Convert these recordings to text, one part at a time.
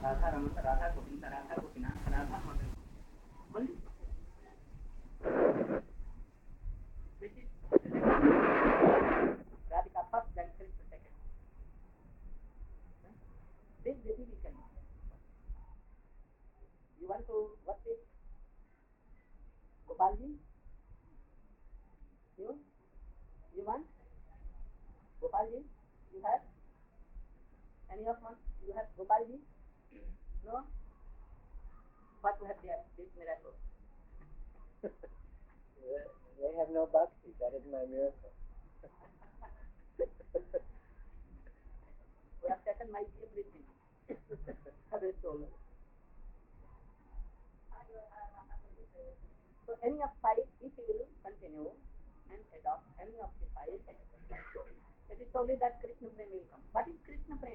Radha Raman, Radha Govind, Radha Gopinath, Radha Madan. Only which is Radhika first, then Krishna second. This definition. You want to worship Gopalji? You want Gopalji? You have any of one? You have Gopalji? No? What you have there? This miracle. They have no bhakti. That is my miracle. We have taken my everything. Others told. So any of five, if you will continue and adopt any of the five, it is only that Krishna Prem will come. What is Krishna Prem?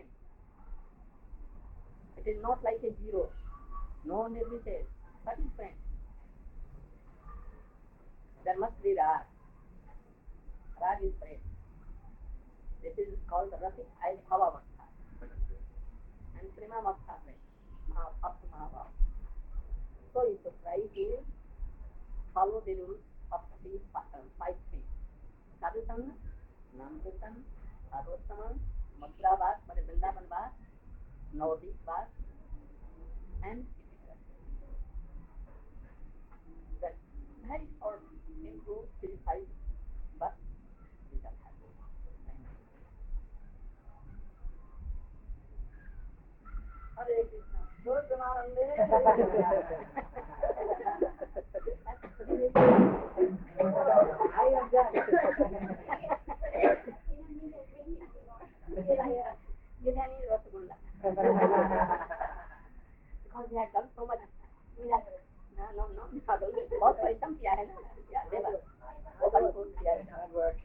It is not like a zero. No one ever says. What is Prem? There must be Rag. Rag is Prem. This is called the Rasik and Bhavavastha. And Premavastha Prem. Up to Mahabhav. So you should try to follow the rules of these five things. Sadhusanga, Namkirtan, Sadhostama, Mathura Vas, Vrindavan Vas, Navadip Vas, and that very short improve these five, but we don't have to. Hare Krishna. Jai Pramanande. I have done. Biryani Rasgulla. Because we had done so much. No. बहुत परिश्रम किया है ना. बहुत किया है. Hard work.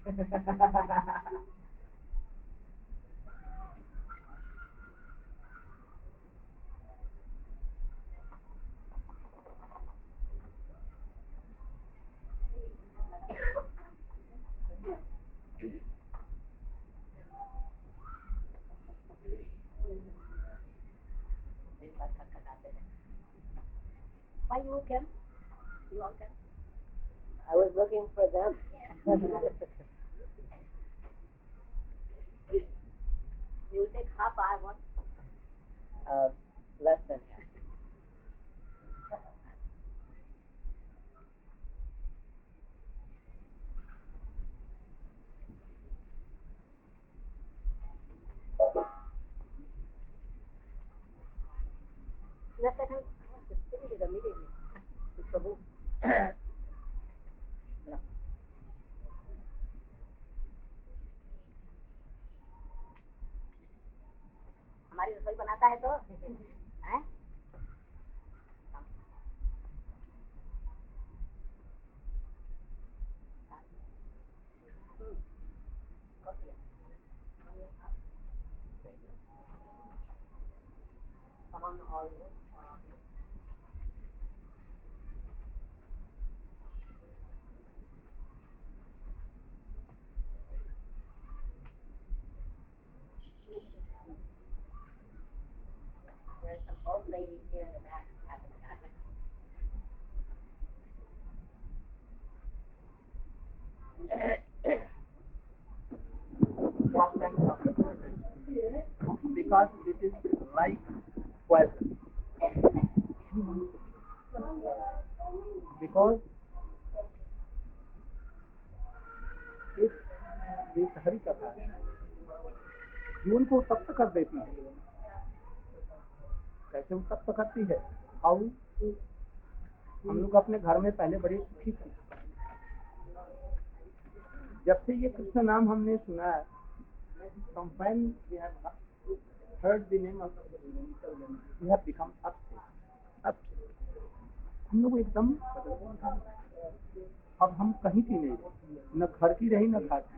Why you came? You all came? I was looking for them. You will take half hour, what? Less than half. Less than half. Immediately. Prabhu. हमारी रसोई बनाता है तो हैं? There's some old ladies here in the back having a conference. Because it is like poison. Because this Hari कथा जीवन को तप्त कर देती है. कैसे वो तप्त करती है? हाउ? हम लोग अपने घर में पहले बड़े सुखी थे. जब से ये कृष्ण नाम हमने सुना है, from when we have heard the name of we have become upset. हम लोग एकदम बदल गए. अब हम कहीं की नहीं, न घर की रही न घाट की.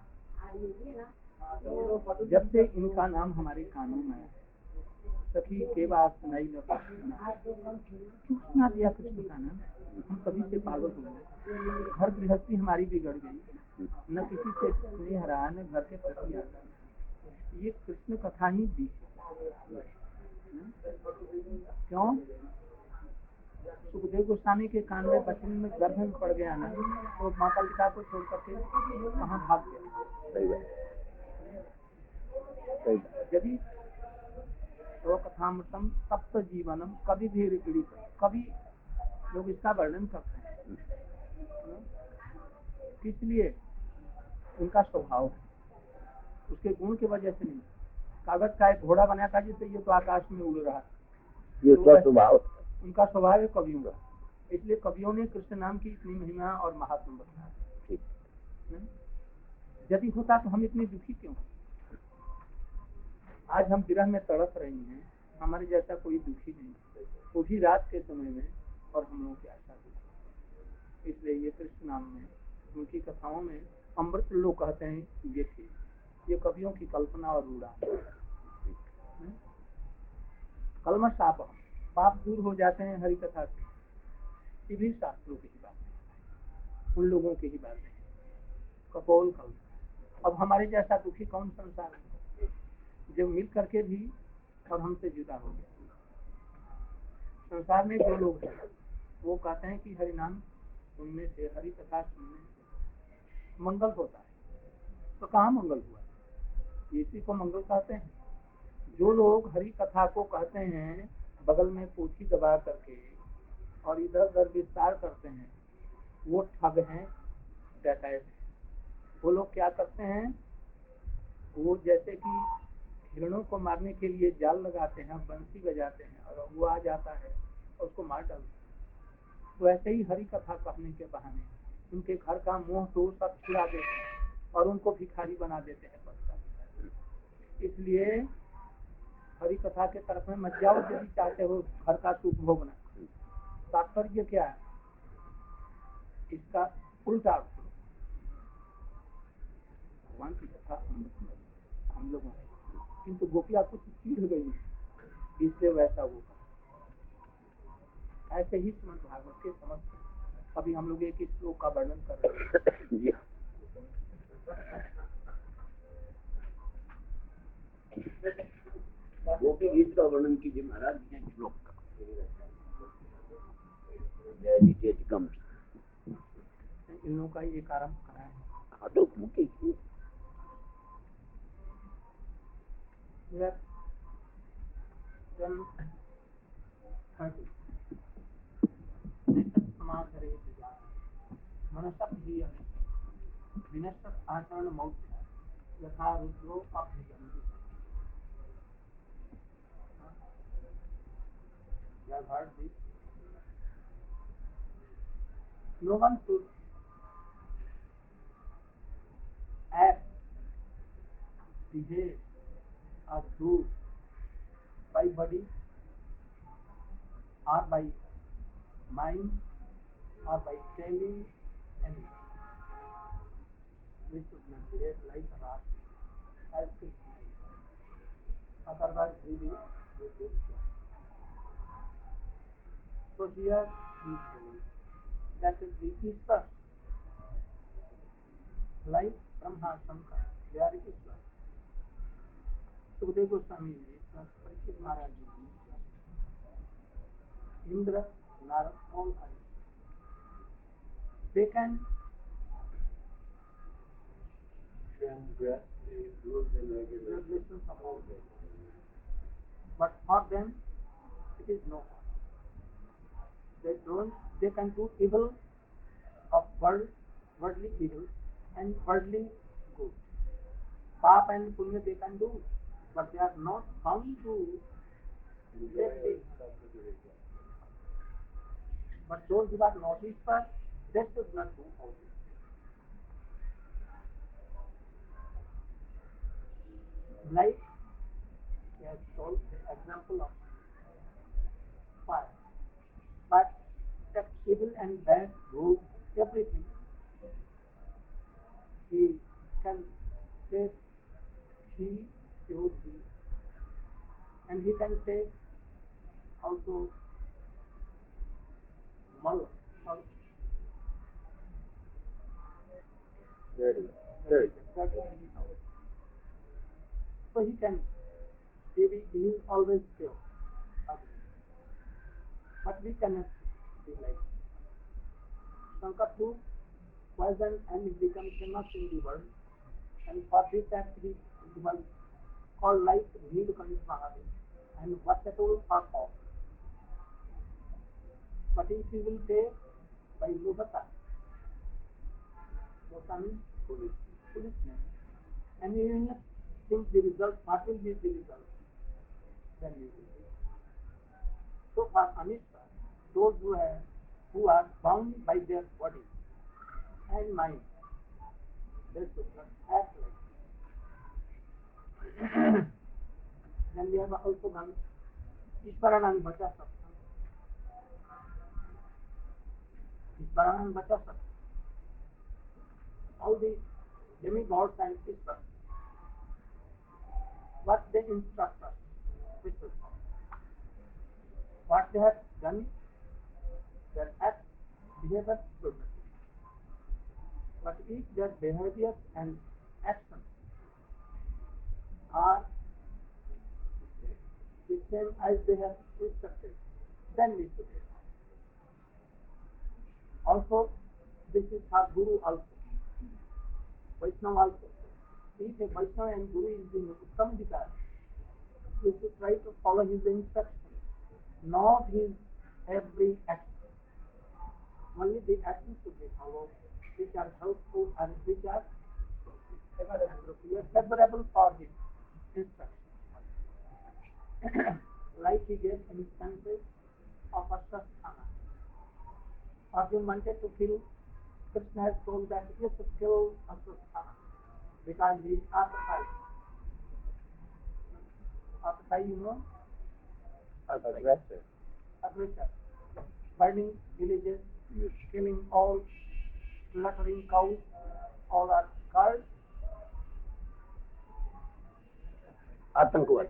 जब से इनका नाम हमारे कानों में आया, सखी के बाद सुनाई न सुना दिया कृष्ण का नाम, हम सभी से पागल हो गए. घर गृहस्थी हमारी बिगड़ गई, न किसी से स्नेह रहा, न घर के प्रति आ. ये कृष्ण कथा ही दी. क्यों? सुखदेव गोस्वामी के कान में बचपन में गर्भ में पड़ गया ना, तो माता पिता को छोड़ करके कहाँ भाग गया। यदि तो कथामृतम तप्त जीवनम कभी भी पीड़ित, कभी लोग इसका वर्णन करते हैं, इसलिए उनका स्वभाव है, उसके गुण की वजह से नहीं। कागज का एक घोड़ा बनाया था जिससे ये तो आकाश में उड़ रहा है, ये तो स्वभाव, उनका स्वभाव है कवियों का। इसलिए कवियों ने कृष्ण नाम की इतनी महिमा और महात्म बताया। यदि होता तो हम इतने दुखी क्यों? आज हम विरह में तड़प रहे हैं, हमारे जैसा कोई दुखी नहीं, वो भी रात के समय में, और हम लोगों की आशा दुखी। इसलिए ये कृष्ण नाम में, उनकी कथाओं में अमृत लोग कहते हैं ये थी, ये कवियों की कल्पना और रूढ़ा। कलमश पाप दूर हो जाते हैं हरि कथा से, ये भी शास्त्रों की ही बात है, उन लोगों की ही बात है। कपोल कल, अब हमारे जैसा दुखी कौन संसार में, जो मिल करके भी और हमसे जुदा हो गया। संसार में जो लोग हैं वो कहते हैं कि हरि नाम सुनने से, हरि कथा सुनने से मंगल होता है, तो कहाँ मंगल हुआ? इसी को मंगल कहते हैं। जो लोग हरि कथा को कहते हैं बगल में पोथी दबा करके और इधर उधर विस्तार करते हैं, वो ठग हैं, डकैत। वो लोग क्या करते हैं, वो जैसे कि हिरणों को मारने के लिए जाल लगाते हैं, बंसी बजाते हैं और वो आ जाता है और उसको मार डालते हैं। वैसे ही हरि कथा कहने के बहाने उनके घर का मोह तो सब छुड़ा देते हैं और उनको भिखारी बना देते हैं पक्का। इसलिए हरि कथा के तरफ में मत जाओ यदि चाहते हो घर का सुख भोगना। तात्पर्य क्या है इसका? उल्टा भगवान की कथा हम लोगों, किंतु गोपिया कुछ चिढ़ गई, इसलिए वैसा वो ऐसे ही श्रीमद् भागवत के समस्त। अभी हम लोग एक श्लोक का वर्णन कर रहे हैं। गोपी गीत का वर्णन कीजिए महाराज, श्लोक का। इन लोगों का ये आरंभ करा है। हाँ तो आचरण मौत यथा रुद्रो अभ्यगम। No one should act, behave, or do by body or by mind or by telling anything. We should not behave like a rat, as Krishna is. Otherwise, we will be destroyed. So here he told that the Ishvara, like Brahma, Shankar, they are Ishvara. Sukhdev Goswami ji, Parikshit Maharaj ji, Indra, Narad, all are. They can transgress the rules and regulations of all this, but for them it is no harm. They can do evil of worldly evil and worldly good. Pap and punya they can do, but they are not bound to safety. But those who are not Ishvara, they should not do all this. Like he has told the example of fire. But that evil and bad, good, everything, he can take he would be, and he can take also mal. Dirty. So he is always pure. cannot be like Shankar took poison and he became famous in the world. And for this act he was called like Neelkanth Mahadev and versatile for all. But if you will take by Lobata, Lobata means foolishness, and you will not think the result, what will be the result, then you will see. So for Anishta, those who are bound by their body and mind, they should not act like that. Then we have also done Ishvaranang Bhaja Satsang. Ishvaranang Bhaja Satsang. All the demigods and sisters, what they instruct us, which is what they have done, their act, behavior should not be. But if their behavior and actions are the same as they have instructed, then we should do. Also, this is for Guru also, Vaishnava also. If a Vaishnava and Guru is in Uttam Vikar, we should try to follow his instructions, not his every action. Only the actions should be followed, which are helpful and which are favorable for his instructions. Like he gave instances of Ashwasthana. Arjuna wanted to kill, Krishna has told that he should kill Ashwasthana because he is Atakai. Atakai, you know? Aggressor. Aggressor. Burning villages, killing all, slaughtering cows, all are called Atankwad.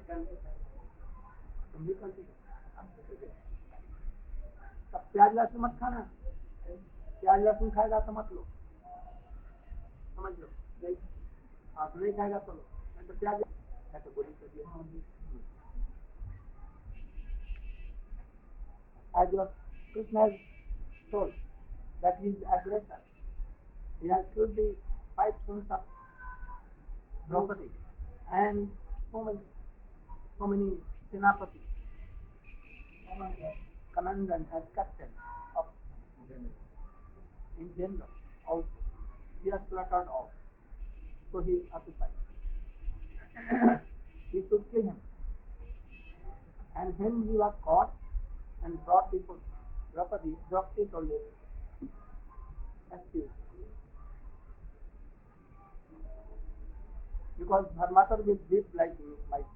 तब प्याज लहसुन मत खाना, प्याज लहसुन खाएगा तो मत लो, समझ लो, नहीं आप नहीं खाएगा तो लो, नहीं तो प्याज ऐसे बोली कर दिया। As Krishna has told that he is aggressor, he has killed the 5 sons of Draupadi and so many Senapati, Kanandan as captain of in general also. He has slaughtered all. So he is occupied. He should kill him. And when he was caught and brought before Draupadi, Draupadi told him, excuse me. Because her mother will beat like my son.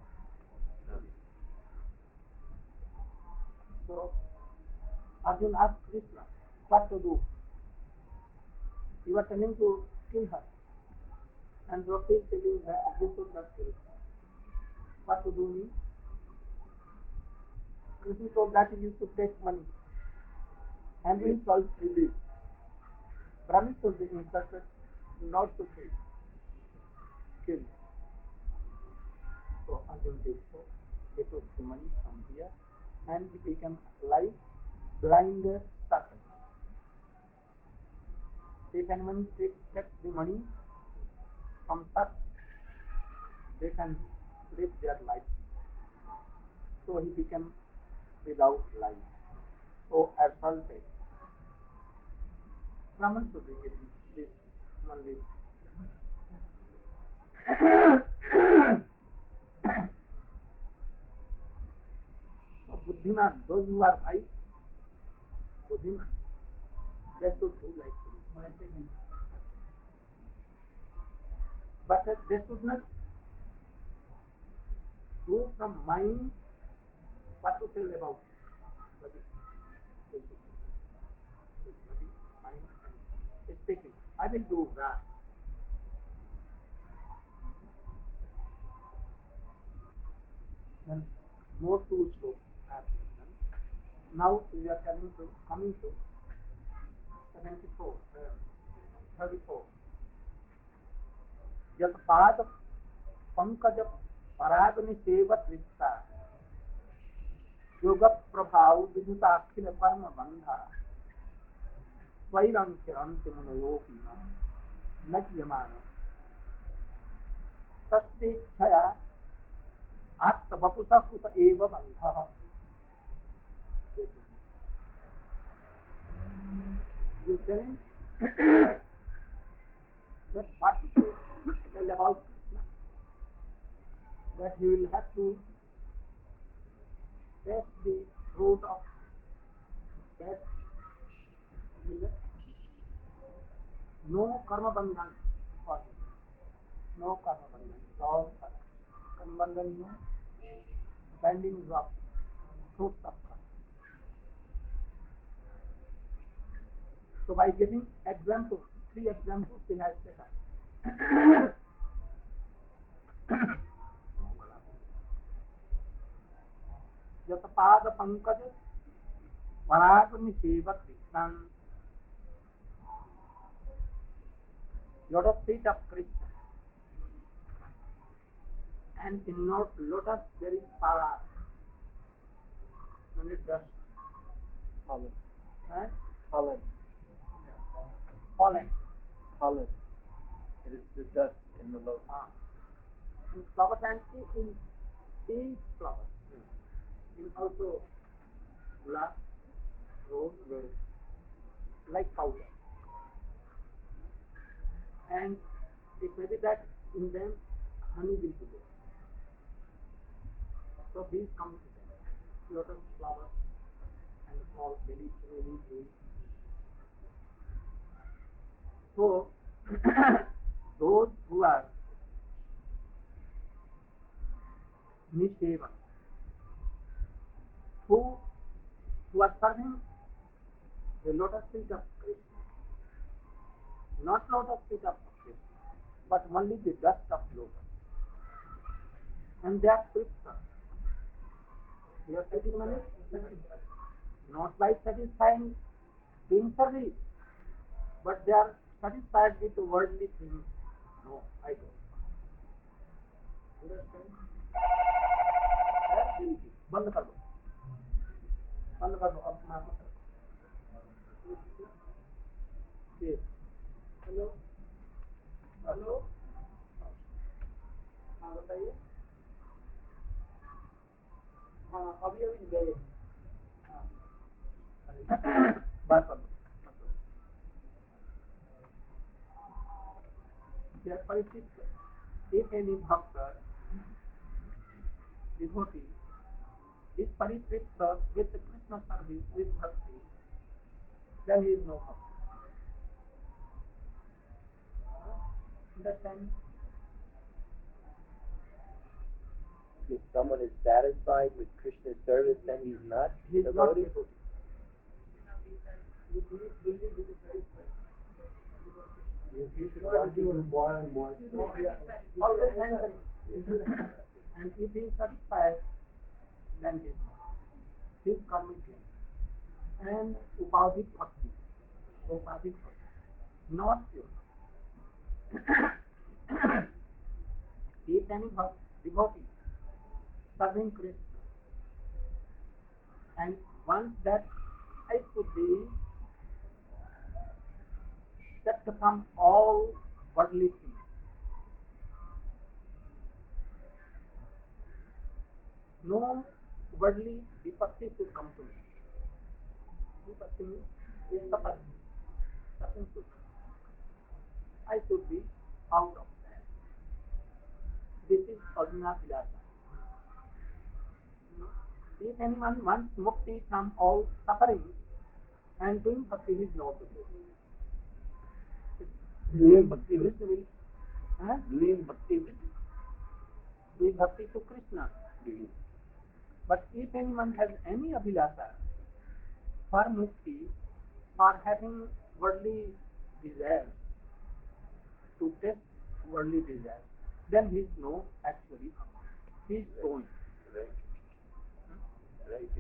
So Arjuna asked Krishna what to do. You are telling to kill her. And Draupadi is telling that you should not kill her. What to do means? Krishna told that you should take money. And we shall release. Brahmin should be instructed not to kill. So Arjuna did so. He took the money from here and he became like blind serpent. If anyone takes the money from such, they can live their life. So he became without life. So assaulted. Brahman should be getting this only. So Buddhiman, those who are wise, Buddhiman, they should do like this. But they should not do from mind what to tell about body. They should do body, mind, and speaking. I will do that. Then more 2 slokas I have done. Now we are coming to 74, 34. जब पाद पंकज पराग निसेवत वित्ता योगप प्रभाव विदुताखिल कर्म बंधा स्वैरंतिमनोपी न क्रियमान तस्तेच्छया आत्मवपुषः कुत एव बंधः. You saying that what to tell about Krishna, that he will have to taste the fruit of that millet. No karma bandhan for him. No karma bandhan. All karma bandhan, no bindings of fruits of karma. So by giving examples, 3 examples he has taken. Yatapad pankaj parag nisevat Krishnan. Lotus feet of Krishna. And in lotus there is parag. And it dust. Pollen. Huh? Pollen. Pollen. Pollen. It is the dust in the lotus. In flowers and in each flower. In also glass, rose, like powder. And it may be that in them honey will be there. So these come to them. Lotus flowers and small belly leaves. So those who are Nisheva, who are serving the lotus feet of Krishna, not lotus feet of Krishna, but only the dust of lotus. And they are Krishna. They are taking money, not by satisfying doing service, but they are satisfied with the worldly things. No, I don't. Understand? बंद कर दो अब मार मत hello hello हाँ बताइए हाँ अभी गए बात कर दो परिचित if any bhakta devotee is paritripta with the Krishna service with bhakti, then he is no bhakti. Understand? If someone is satisfied with Krishna's service, then he's not He is not devotee. devotee. You should want to do more and more. Always hankering. And if he is satisfied, then he is not. His karmic gain. And upadhik bhakti. Not pure. If any devotee serving Krishna and wants that I should be kept from all worldly things. No worldly vipatti should come to me. Vipatti is tapati. Nothing should come. I should be out of that. This is Ajna Vilasa. If anyone wants mukti from all suffering and doing bhakti, he is not to do. Doing bhakti with Doing bhakti to Krishna. But if anyone has any abhilasa for mukti, for having worldly desires, to test worldly desires, then he is no actually bhakti. He is going. Right.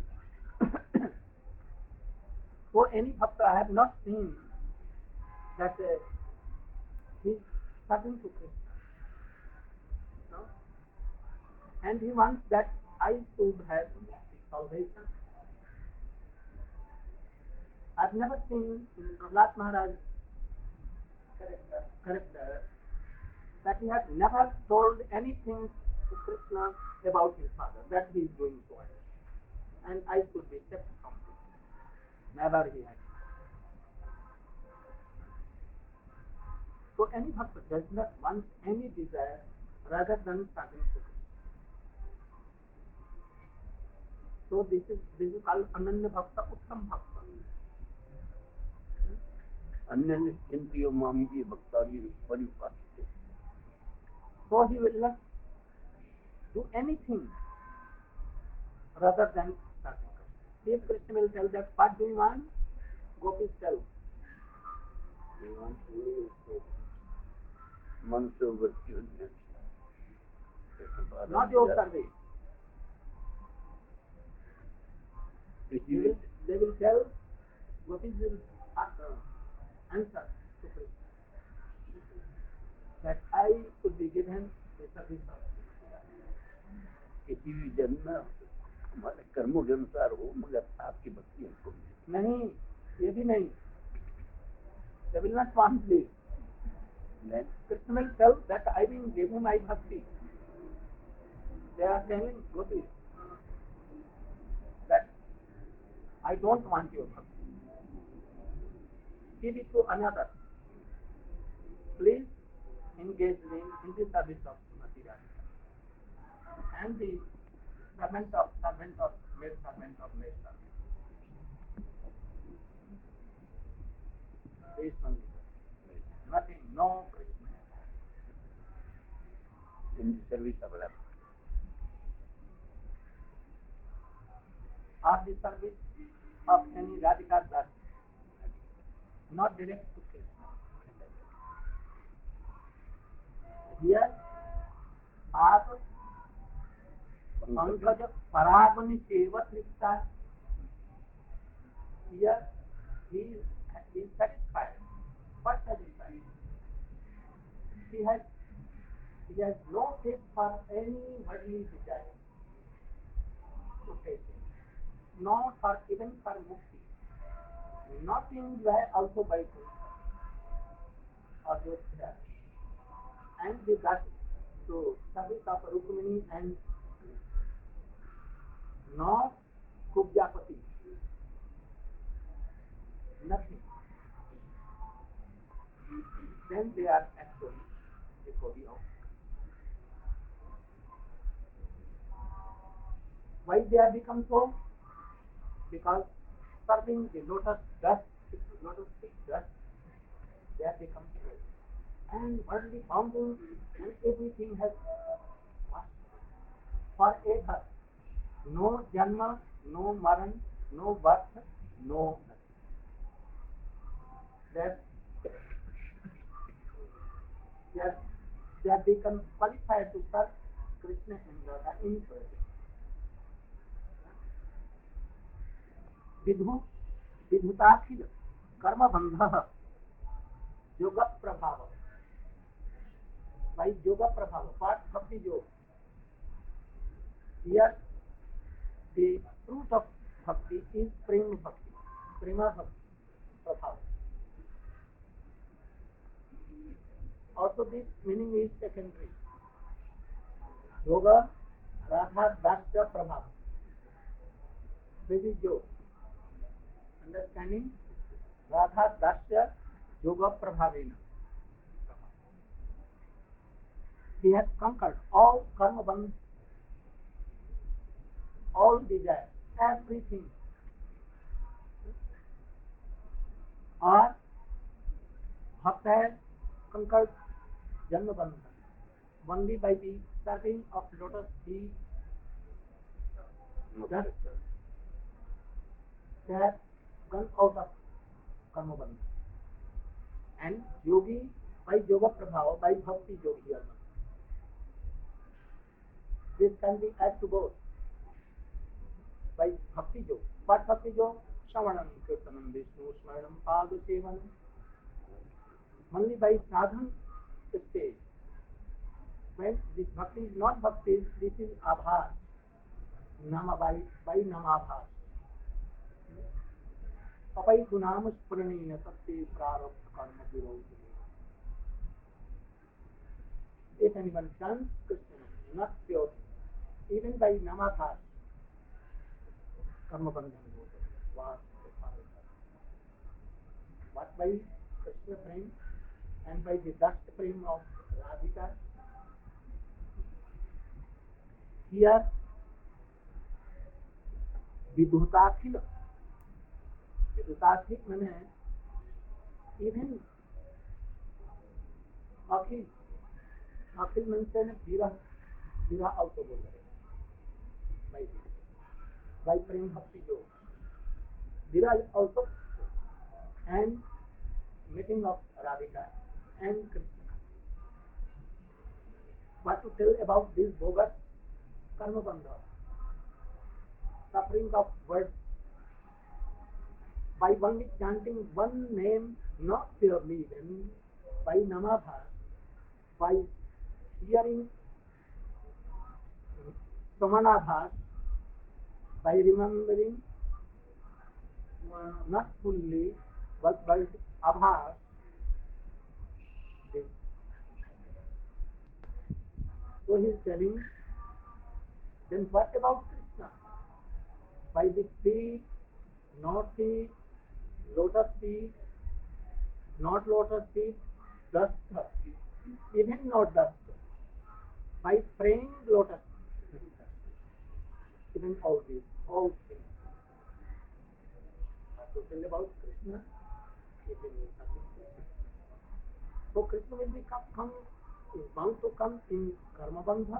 So any bhakta, I have not seen that he is serving to Krishna. No? And he wants that I should have salvation have never seen in Prahlad Maharaj's character that he had never told anything to Krishna about his father, that he is doing so and I should be kept from this. Never he had. So any bhakta does not want any desire rather than serving to Krishna. So this is called Ananya Bhakta, Uttam Bhakta. अन्य निश्चिंतियो मामी की भक्तारी परिपाट. So he will not do anything rather than serving Krishna. If Krishna will tell that, what do you want? Gopis tell. We want to live months over children. Not your service. They will tell, Gopis will answer to Krishna that I should be given the service of Krishna. किसी भी जन्म में हमारे कर्मों के अनुसार हो, मगर आपकी भक्ति हमको मिले. नहीं, ये भी नहीं. They will not want this. Then Krishna will tell that I will give you my bhakti. They are telling Gopis that I don't want your bhakti. Give it to another. Please engage in the service of Srimati Radhika. And the servant of maid servant. This only. Nothing, no Krishna. in the service of love. Or the service of any Radhika Das, not direct to Krishna. Here, Bharat Pankaj Paragani Seva Tripta. Here, he is satisfied. What satisfied? He has no faith for any worldly desire to take it, not for even for mukti, not in joy also by Krishna or Jyotisha, and the that to service of Rukmini and not Kubjapati, nothing. Then they are actually before the altar. Why they have become so? Because serving the lotus stick dust, they have become so. And worldly fountains and everything has passed forever. No janma, no maran, no birth, no nothing. They have become qualified to serve Krishna and Radha in person. विधुताखिल कर्म बंध योग प्रभाव by yoga prabhava, what bhakti yoga. Here the fruit of bhakti is prema bhakti, prema bhakti prabhava. Also this meaning is secondary. Yoga radha dasya prabhava. This is yoga. Understanding? Radha dasya yoga prabhavena. He has conquered all karma bandhas, all desires, everything. Or Bhakta has conquered janma bandha only by the serving of lotus feet. Just they have gone out of karma bandha. And yogi by yoga prabhava, by bhakti yogi alone. This can be added to both by bhakti yoga. What bhakti yoga? Shravanam, Kirtanam, Vishnu, Smaranam, Pada Sevanam. Only by sadhan stage. When this bhakti is not bhakti, this is abhas. Nama by namabhas. अपैतु नाम स्मरणेन सत्ते प्रारब्ध कर्म विरोधी. If anyone chants Krishna, not pure, even by namadhas, karma bandhan was but by Krishna prem and by the dust prem of Radhika, here vidutakhil means even akhil means vira also bol rahe by prem bhakti yoga vira also and meeting of Radhika and Krishna. What to tell about this bogus karma bandha, suffering of words by only chanting one name, not purely then by namadha, by hearing samanadha, by remembering not fully but by abhas. So he is telling, then what about Krishna? By the feet, not feet, lotus feet, not lotus feet, dust, even not dust. By praying lotus, even all these, all things. To tell about Krishna, so Krishna will is bound to come in karma bandha.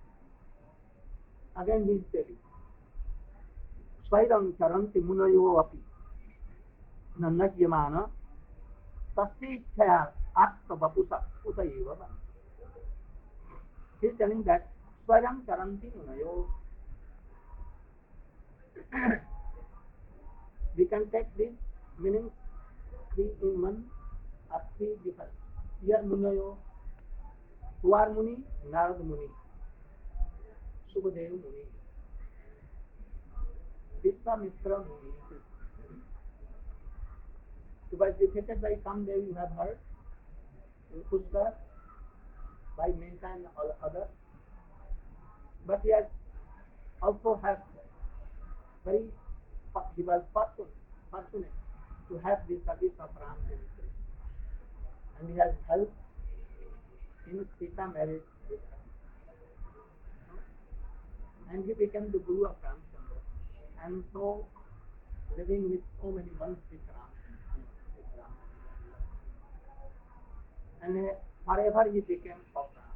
Again he is telling, Swairam charanti munayo api nannakyamana tasyichaya atta vapusa utaiva. He is telling that Swairam charanti munayo. We can take this meaning three in one or three different. Here munayo, who are Muni? Narad Muni, Sukadeva Muni, Vishwamitra Muni. He was defeated by Kamdev, you have heard, in Pushkar, by Mehta and all others. But he has also had he was fortunate to have the service of Ram and Krishna. And he has helped in Sita marriage with her. And he became the Guru of Ramchandra. And so living with so many months with Ram. And forever he became of Ram.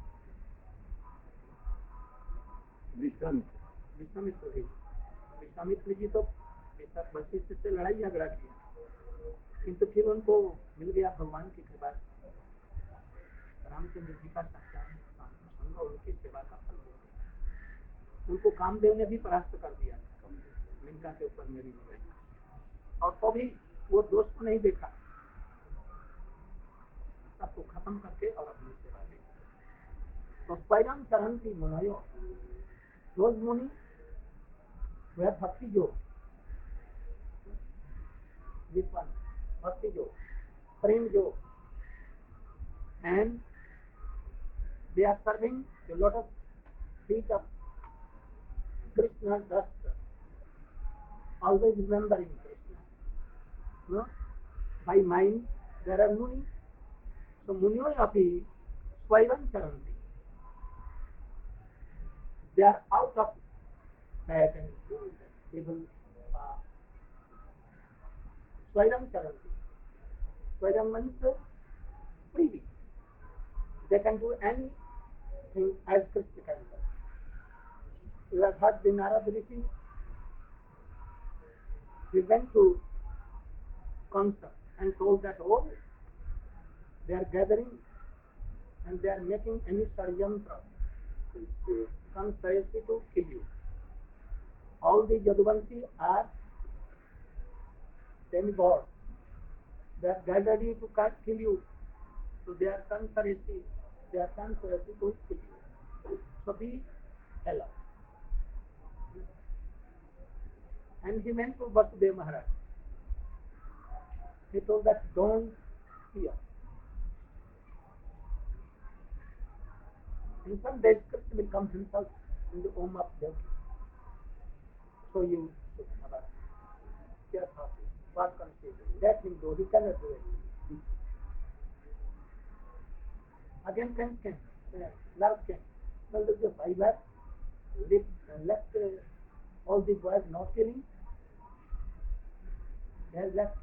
Vishwamitra ji तो वशिष्ठ से लड़ाई झगड़ा किया, किंतु फिर उनको मिल गया भगवान की कृपा, रामचंद्र जी का संग उनकी सेवा का फल हो गया. उनको कामदेव ने भी परास्त कर दिया मेनका के ऊपर मेरी निगाह, और तो भी वो दोष को नहीं देखा, सबको खत्म करके और अपनी सेवा दी. तो स्वयं चरण की मुनायो, those muni were bhakti yoga. This one, bhakti yoga, prem yoga, and they are serving the lotus feet of Krishna dust, always remembering Krishna. No? By mind, there are muni. So munyo api swaivam charanti. They are out of bad and evil. Swairam charanti. Swairam means freely. They can do anything as Krishna can do. You have heard the Narad Rishi. He went to Kamsa and told that all they are gathering and they are making any saryantra, conspiracy to kill you. All the Yaduvanshi are demigods. They are gathered you to kill you. So they are conspiracy to kill you. So be alert. And he went to Vasudeva Maharaj He told that don't fear. In some days, Krishna will come himself in the home of Devaki. So you should never care for it. What can he do? Let him do. He cannot do it. Again, came. Love came. Well, the Bible left all the boys not killing. They have left.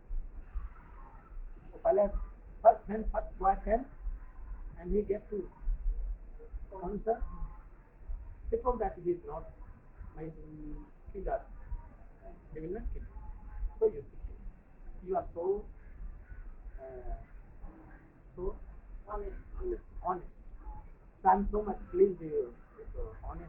So, first boy came and he get to answer. Before that, he is not my killer. He will not kill you. So you are so honest. So I am so much pleased with your honesty.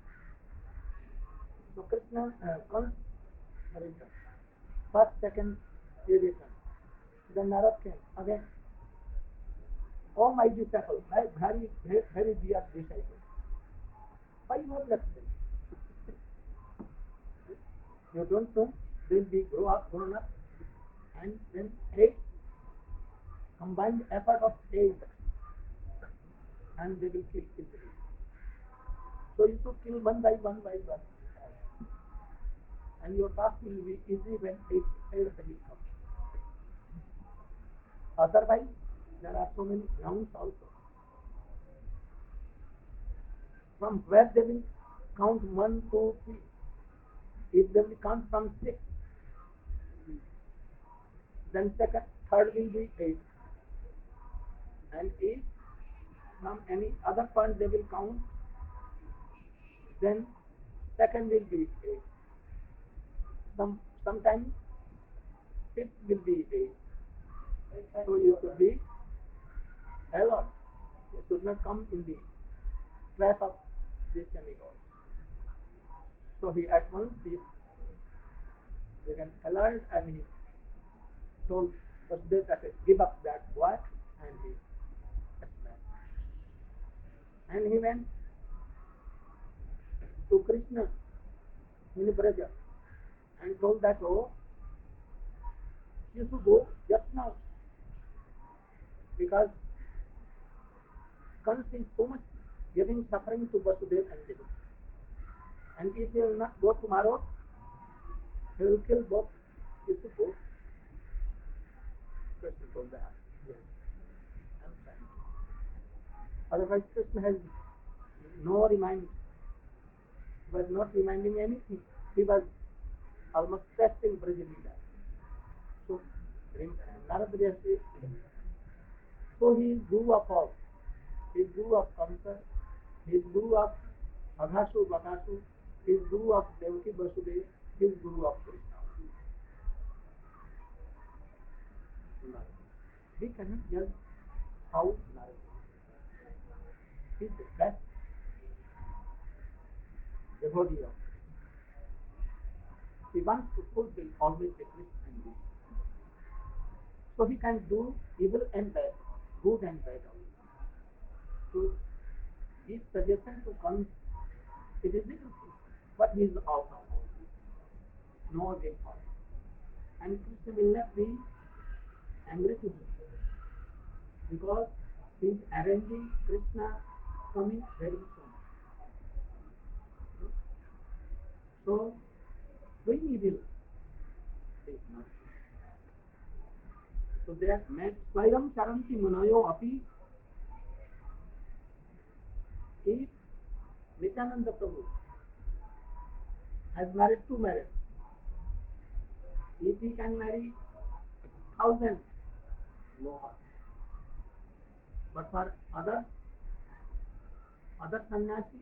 So Krishna comes, first, second, he returned. Then Narad came again. Oh my disciple, my very dear disciple, why you have left them? You don't know, they will be grown up, and then combined effort of 8, and they will kill easily. So you should kill one by one, and your task will be easy when 8 will come. Otherwise, there are so many rounds also. From where they will count 1, 2, 3. If they will count from 6, then third will be 8. And if from any other point they will count, then second will be 8. Sometimes fifth will be 8. So you should be alert. You should not come in the trap of this demigod. So he at once became alert and he told Vasudeva that give up that boy, and he went. And he went to Krishna in Braja and told that, oh, you should go just now, because Kans is so much giving suffering to Vasudeva and Devi. And if he will not go tomorrow, he will kill both. You should go. Krishna told that. Yes. I'm trying. Otherwise, Krishna has no reminder. He was not reminding anything. He was almost testing Brajavida. So, Narada says, so he is Guru of all. He is Guru of Kamsa. He is Guru of Adhasu, Bakasu. He is Guru of Devaki Vasudeva. He is Guru of Krishna. We cannot judge how Narada is. He is the best devotee of Krishna. He wants to fulfill always the Krishna and Krishna. So he can do evil and bad, good and bad also. To give suggestion to come, it is difficult, but he is out of all. No again for him. And Krishna will not be angry to him, because he is arranging Krishna coming very soon. So, doing evil is not. So there, Swayam Charanti Munayo Api. If Nityananda Prabhu has married 2 marriages, if he can marry 1,000, no harm. But for other sannyasi,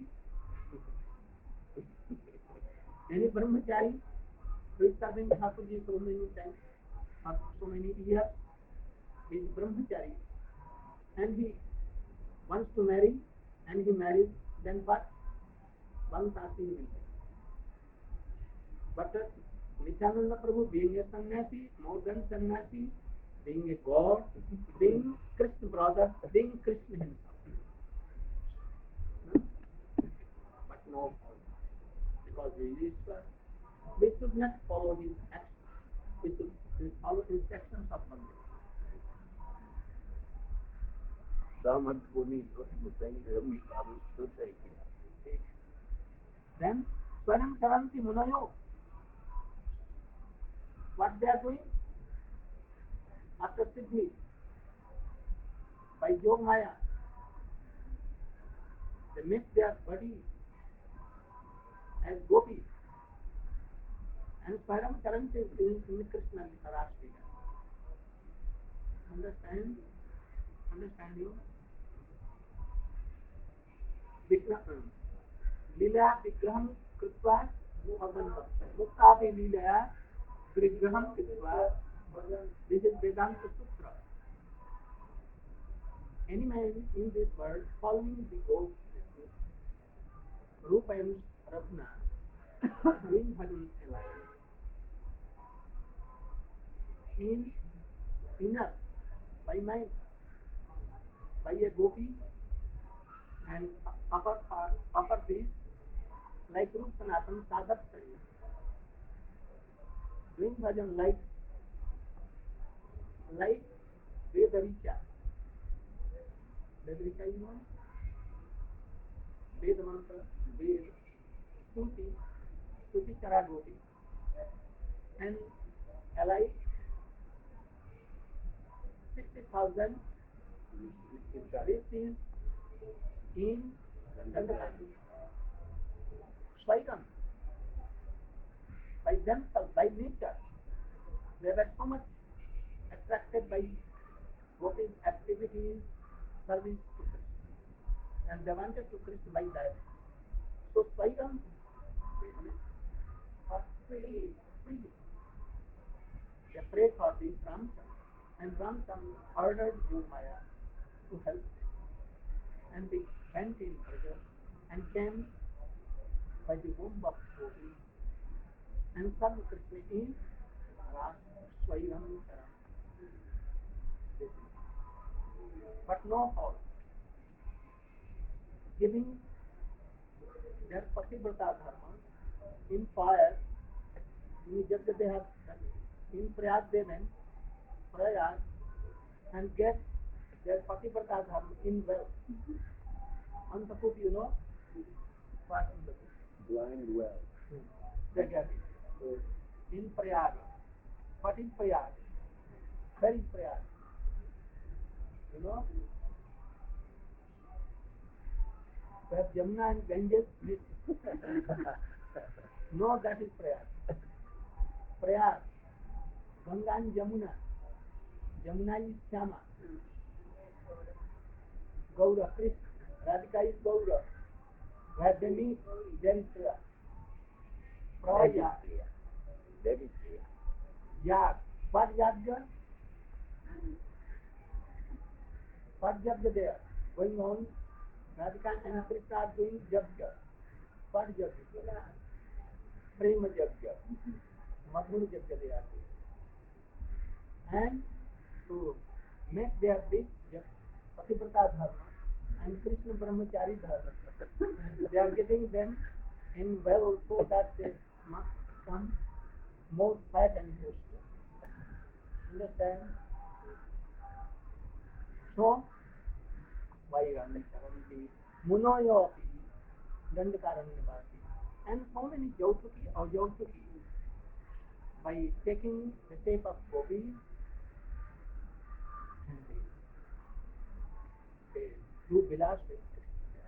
any brahmachari who is serving Thakurji so many times, or so many years, he is brahmachari, and he wants to marry, and he marries, then what? One sasi will be. But Nityananda Prabhu, being a sannyasi, more than sannyasi, being a god, being Krishna brother, being Krishna himself. But no, because he is Ishvara, we should not follow his actions. We should They follow instructions of Baladev. Samad Puni Musai Rami Babu Sudai. Then Swaram Saranti Munayo. What they are doing? After Siddhi, by Yog Maya, they make their body as gopis. And Swaram Saranti is in Krishna Sarasvika. Understand? Understand you? लीला विग्रहं कृत्वा मुक्तापि लीलया विग्रहं कृत्वा. This is Vedanta Sutra. Any man in this world following the oath Rupa and Ratna doing bhajan alike in inner by mind by a gopi and upper piece like Rup Sanatan Sadhak Sari doing bhajan like Vedaricha. Vedaricha you know? Ved mantra, Ved, Stuti Charagopi and alike 60,000 rishis in Swairam by themselves, by nature. They were so much attracted by Gopi's activities, service to Krishna. And they wanted to Krishna like that. So Swairam was free. They prayed for this Ramchandra. And Ramchandra ordered Yogmaya to help them. And they went in further and came by the womb of Gopi and served Krishna in Swairam Charam. But no fault. Giving their Pativrata Dharma in fire, immediately they have done. In Prayag they went, Prayag, and get their Pativrata Dharma in well. Antaput, you know? What Antaput? Blind well. They get it. In Prayag. What is Prayag? Where is Prayag? You know? Where Jamuna and Ganges meet. No, that is Prayag. Prayag, Ganga and Jamuna. Jamuna is Shama. Gaura, Krishna. Radhika is Gaura. Where they meet, there is Prayag. Prayag. That is clear. Yag. What Yagya? What Yagya there? Going on. Radhika and Krishna are doing Yagya. What Yagya? Prema Yagya. Madhur Yagya they are doing. And to make their big Pativrata Dharma and Krishna Brahmachari Dharma, they are getting them in well so that they must become more fat and boastful. Understand? So, Vairani Charanti, Munoyopi, Dandakaranyavati, and so many Jautuki or Jautuki, by taking the shape of gopis, and they do Vilas with Krishna.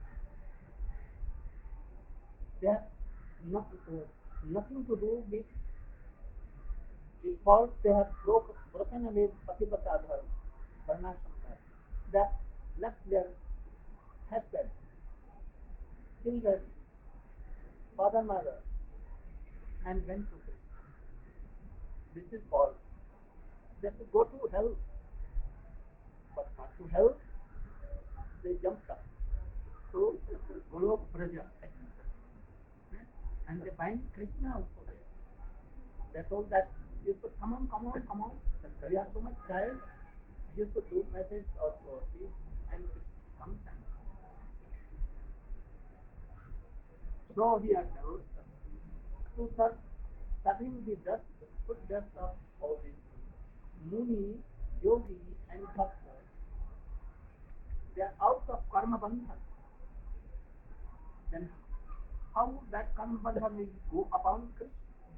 They have nothing to do with the fault they have broken away Pativrata Dharma, Varnashram Dharma. That left their husband, children, father, mother, and went to Krishna. This is false. They have to go to hell, but not to hell. They jumped up to Golok Braja, and they find Krishna also there. They told that you should come on. We are so much tired. You should do message or this, and Krishna comes and so he had told to serving the dust, foot dust of all these Muni, Yogi, and Bhakta. They are out of karma bandhan. Then how that karma bandhan will go upon Krishna?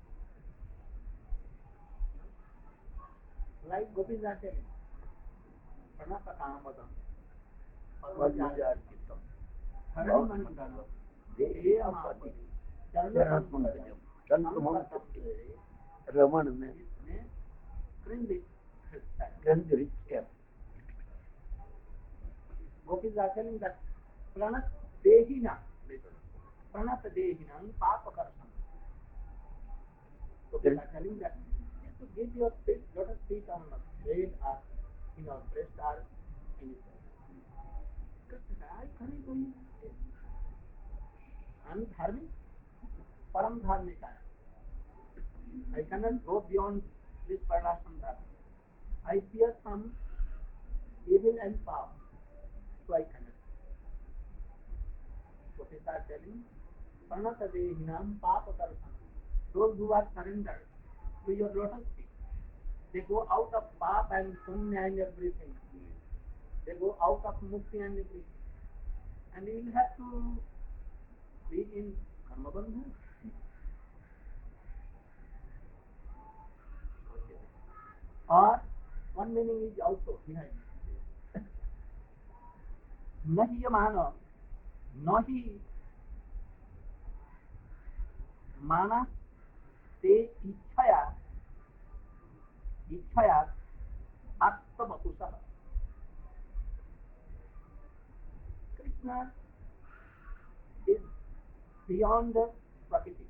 Like Gopis are telling, Pranata Kamadam, Padmajarkitam, Harinmandalam, Deyamapati, Charanmangalam, Santamantate, Ramanane, Krindi. Gandharichya. Gopis are telling that Pranat Dehina, Pranat Dehinam Papakarsam. Gopis are telling that you have to get your feet, lotus feet on the head or in your breast or anything. Krishna said, I can't do it. I'm dharmic, param dharmika. I cannot go beyond this Varnashram dharma. I fear some evil and power, so I cannot. Gopis are telling, Pranata Dehinam Papakarsam. Those who are surrendered to your lotus feet, they go out of pap and punya and everything. They go out of mukti and everything. And you will have to be in karma bandhan. Or one meaning is also behind it. Nahi yamana, nahi mana te ichhaya atmavapusaha. Krishna is beyond the Prakriti.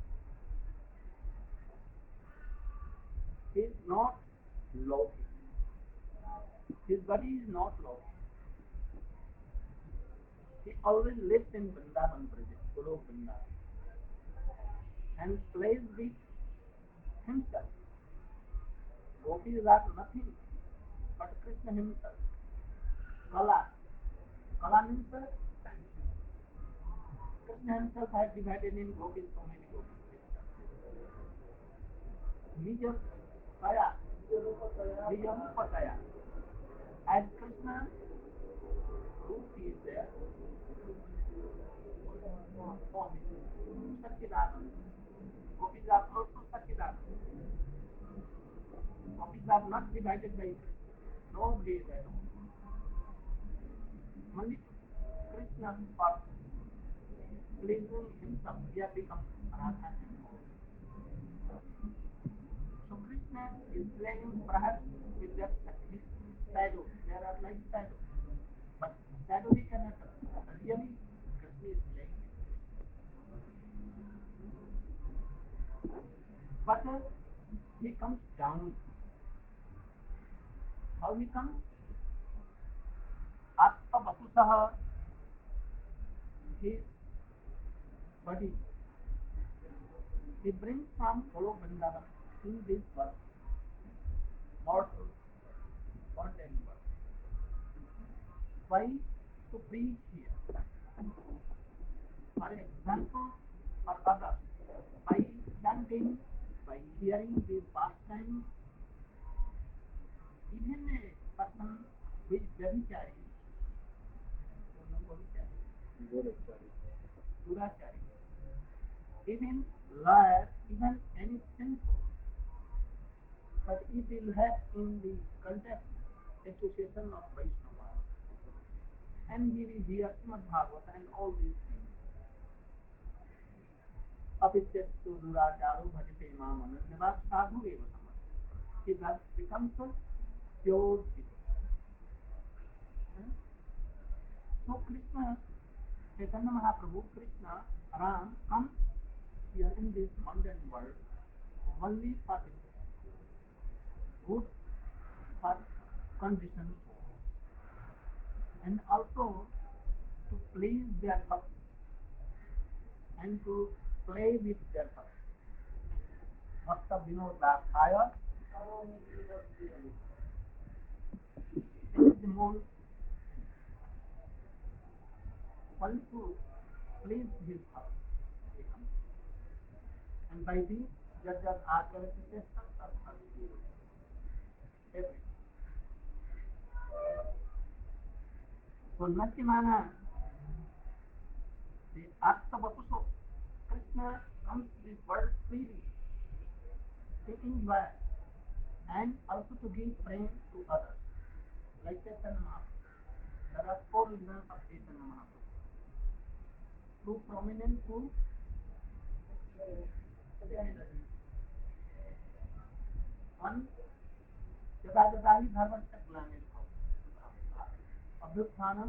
He is not Loki. His body is not Loki. He always lives in Vrindavan Praja, Guru Vrindavan, and plays with himself. Gopis are nothing but Krishna himself. Kala. Kala means fancy. Krishna himself has divided in gopis so many gopis. Nija Kaya, Nija Rupakaya. As Krishna Roop is there, Satchidananda. Gopis are also Satchidananda. Gopis are not divided by Krishna. Nobody is at all. Only Krishna for pleasing himself, he has become Radha and all. So Krishna is playing perhaps with their his shadow. There are like shadows. But shadow he cannot really Krishna is playing with. But he comes down. How he comes? Atma Vapusaha, his body. He brings from Golo Vrindavan in this world, mortal, content world. Why? To preach here. For example, for others, by chanting, by hearing these pastimes, even a person who is Vyabhichari, Durachari, even liar, even any sinful, but if he will have in the context association of Vaishnava, and he will hear Srimad Bhagavata and all these things. Apityattu Duracharu Bhajate Mam Ananyavad Sadhu Eva Samadhi. He thus becomes a pure devotee. So Krishna, Chaitanya Mahaprabhu, Krishna, Ram comes here in this mundane world only for good, for conditioned souls, and also to please their thoughts and to play with their thoughts. Bhakta Vinodakaya, this is the more only to please his thoughts. And by this जब जब आकर के सब तो नृत्य माना the act of also Krishna comes to this world freely, taking back and also to give prema to others. Like Chaitanya Mahaprabhu. There are four reasons of Chaitanya Mahaprabhu. Two prominent, two one यदा यदा ही धर्मस्य ग्लानिर्भव अभ्युत्थानम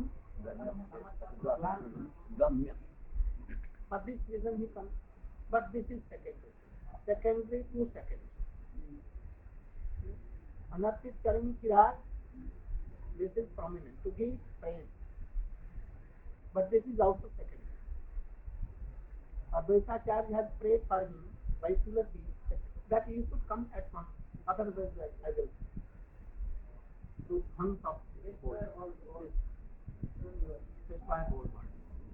गम्य. For this reason he comes, but this is secondary. Secondary to secondary. Anarthit Karim Chirag, this is prominent, to give pain. But this is also secondary. Advaitacharya has prayed for him by Tulasi that he should come at once, otherwise I will do tons of this my whole world.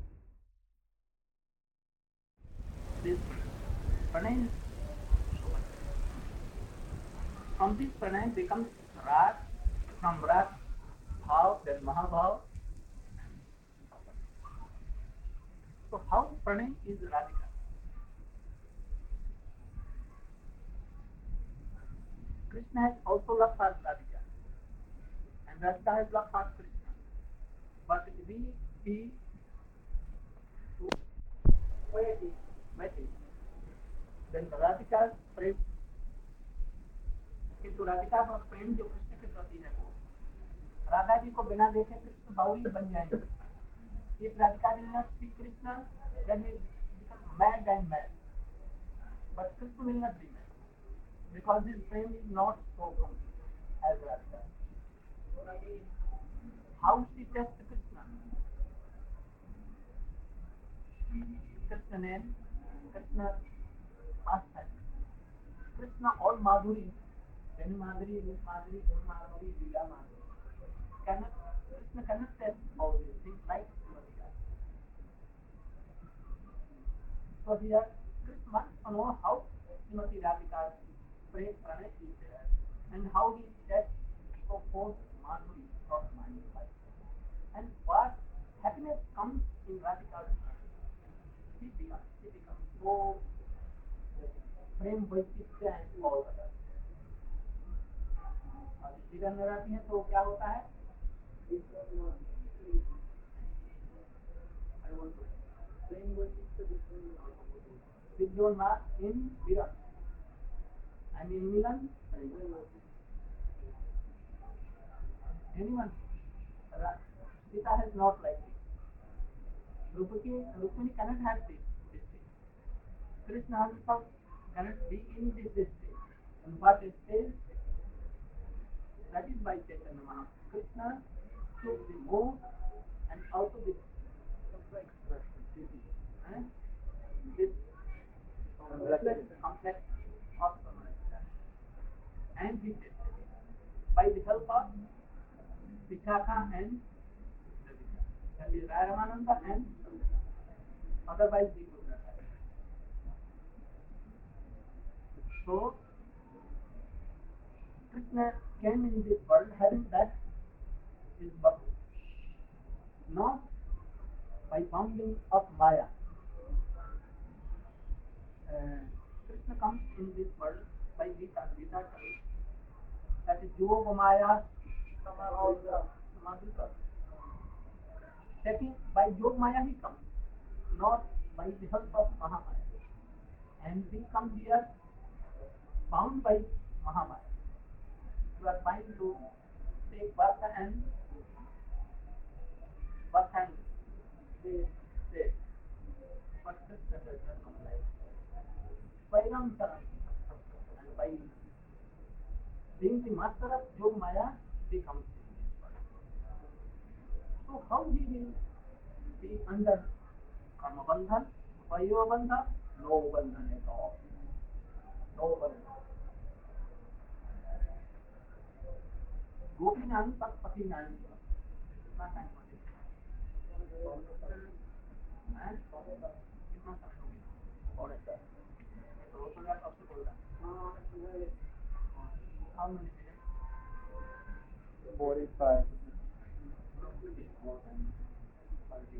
This pranay is so much. From this pranay becomes rag, from rag bhav, then mahabhav. So how pranay is radical? Krishna has also love for Radhika, and Radhika has love for Krishna. But we see then Radhika's prem, किंतु राधिका का प्रेम जो कृष्ण के प्रति है वो राधा जी को बिना देखे कृष्ण बाउली बन जाएंगे. If Radhika will not see Krishna, then he becomes mad and mad. But Krishna will not be mad because his prem is not so complete as Radhika. How she tests Krishna? Krishna name, Krishna pastime. Krishna all Madhuri, Venu Madhuri, Rup Madhuri, Gun Madhuri, Leela Madhuri. Krishna cannot tell all these things like Radhika. So here, Krishna wants to know how Srimati Radhika's pranay is there and how he tests so forth Madhuri from mind life. And what happiness comes in Radhika's pranay. She becomes so प्रेम वैशिष्ट्य है बहुत ज्यादा. और सीधन में रहती है तो क्या होता है विद्योन्माद इन विरह I mean Milan anyone Sita has not like this. Rukmini cannot have this state. Krishna himself cannot be in this state. And what it is, that is why Chaitanya Mahaprabhu. Krishna took the mood and also the complex complex of and he tested it by the help of Vichaka and Radhika. That is Ramananda and otherwise he could not have. So Krishna came in this world having that his birth, not by bounding of Maya. Krishna comes in this world by Gita tells that is Yoga Maya Samadhika. Taking by Yoga Maya he comes, not by the help of Mahamaya. And we come here bound by Mahamaya. You are trying to take birth and say, but Krishna does not come like Swayam Saram. And by being the master of Yoga Maya, he comes in this world. So how he will be under Karma Bandhan, Vayo Bandhan? No bandhan at all. No bandhan. Gopinath तक पति नानी कितना time लगेगा कितना समय हो गया और ऐसा तो कब से बोल रहा How many minutes? 45. More than 30.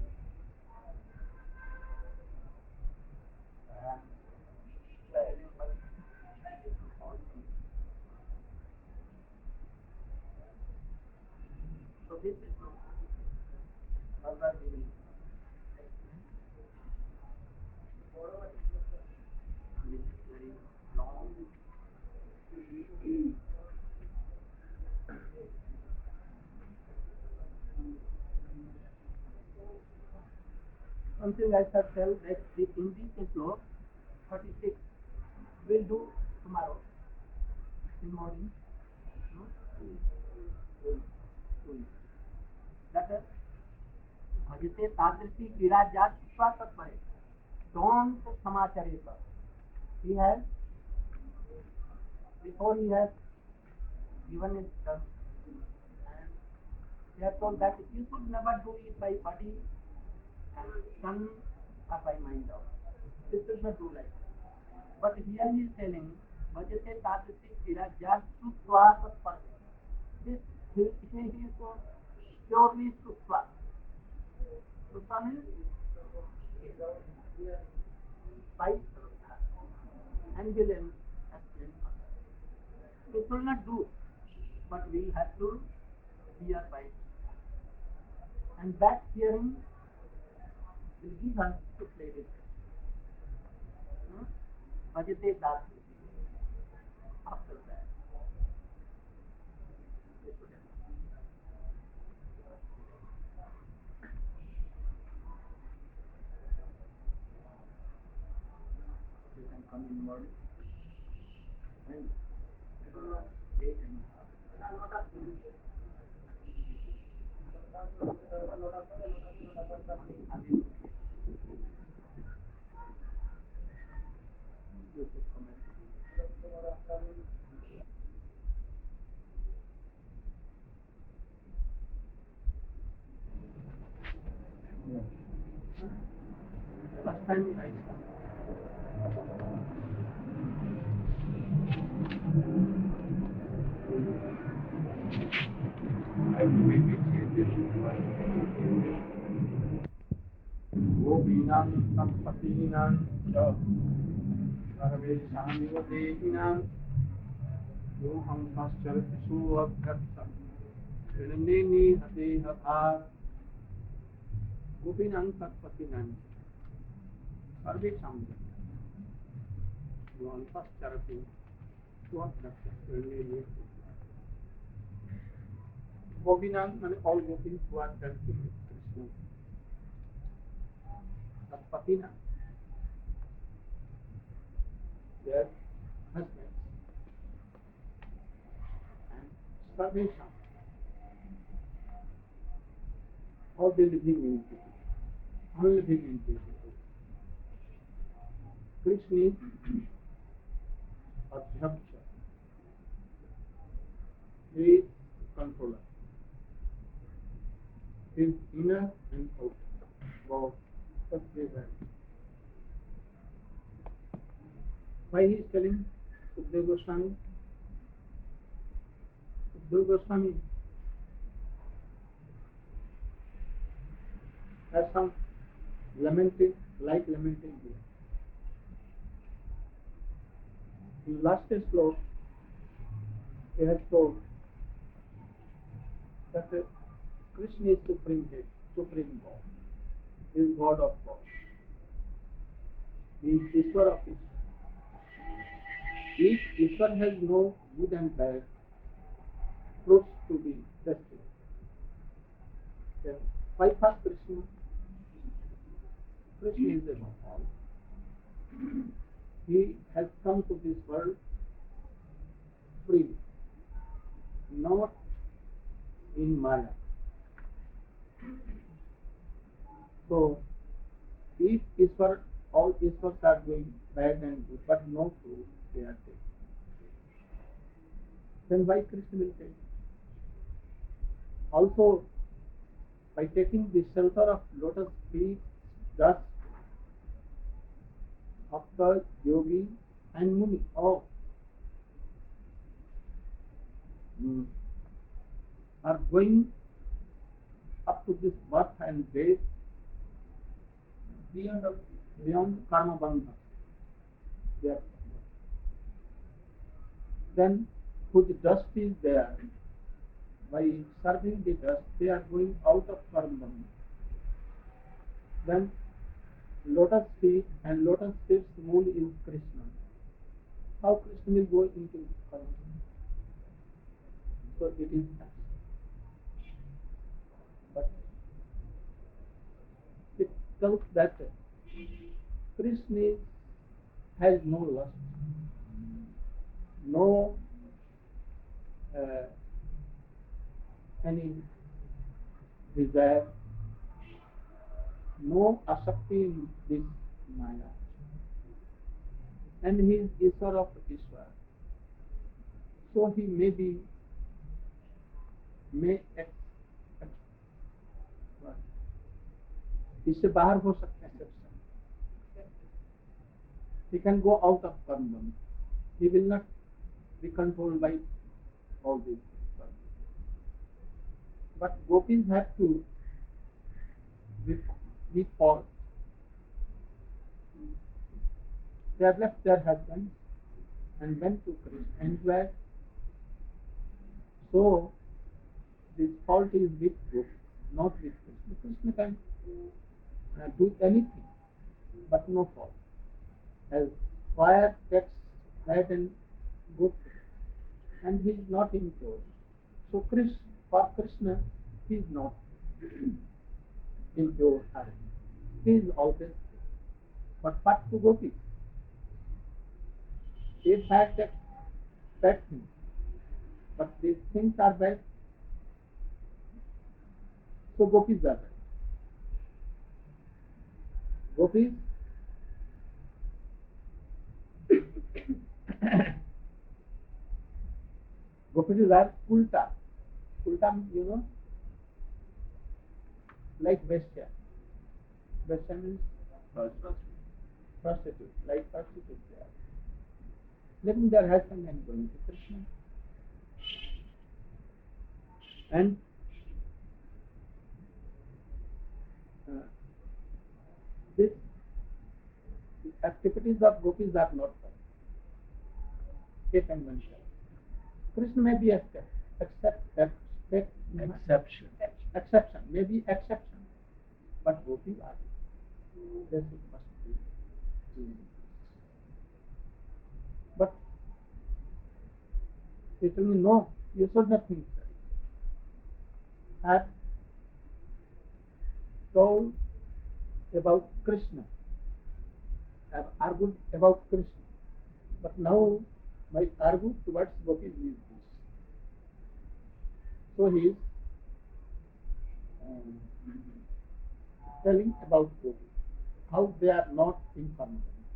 So this is no. Further we will explain. This is very long. Something I shall tell that in this floor 36 we'll do tomorrow in morning. No? That is भजते तादृशी गिरा जा चुका तक पड़े don't samachareta. He has before he has given his term and he has told that you should never do it by body and son or by mind out. This should not do like that. But here he is telling भजते तादृशी गिरा जा चुका तक पड़े. This he is so purely Sukha. Sukha means by ambulance accident. We should not do, but we have to hear by. And that hearing will give us to play with it. Bhajate Das. After that. You can come in morning. And 8:30. Last time I Govinam Sampatinam Sarveshamiva Dehinam Yoham Pascharati Suabhyatsa Srineni Hadehatha Govinam Sampatinam Sarveshamiva Yoham Pascharati Suabhyatsa Srineni Govinam means all gopis who are dancing with Krishna. Patina, their husbands, and starvation, all the living entities, unliving entities. Krishna is Adhyamsha, he is controller, he is inner and outer, both. Why he is telling Sukadeva Goswami? Sukadeva Goswami has some lamenting here. In last sloka, he has told that Krishna is supreme head, supreme God. He is God of God. He is Ishwar of Ishwar. Each Ishwar has no good and bad fruits to be tested. Then, why first Krishna? Krishna is above all. He has come to this world freely, not in Maya. So, if Ishwar, all Ishwars are doing bad and good, but no fruit they are taking, then why Krishna will take? Also, by taking the shelter of lotus feet, dust, Bhakta, Yogi and Muni, all, are going up to this birth and death beyond karma bandha. Then whose dust is there, by serving the dust, they are going out of karma bandha. Then lotus feet and lotus feet's moon is Krishna. How Krishna will go into karma? So it is absent. But it tells that Krishna has no lust, no any desire, no asakti in this Maya. And he is Ishwar of Ishwar. So he may इससे बाहर हो सकता है exception. He can go out of karma. He will not be controlled by all these things. But gopis have to be forced. They have left their husbands and went to Krishna and were. So this fault is with gopis, not with Krishna. Krishna can do anything, but no fault. As fire takes that and goes, and he is not impure. So for Krishna, he is not impure. He is always pure. But what to gopis? If bad things, but these things are bad, so gopis are bad. Gopis gopis are ulta. Ulta means, like Vaishya. Vaishya means prostitute, like prostitute they are. Letting their husband and going to Krishna. And the activities of gopis are not done. Take and mention. Krishna may be exception, maybe exception, but gopis are. This must be. But they tell me, no, you should not think so. I have told about Krishna. I have argued about Krishna. But now my argument towards gopis is this. So he is telling about gopis, how they are not in karma.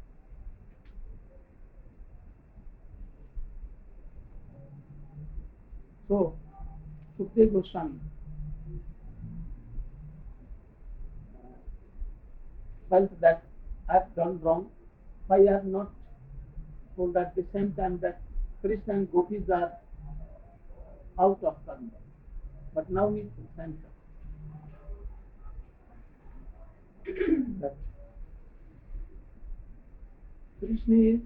So, Sukdev Goswami felt that I have done wrong. Why I have not told at the same time that Krishna and gopis are out of karma. But now he presents that Krishna is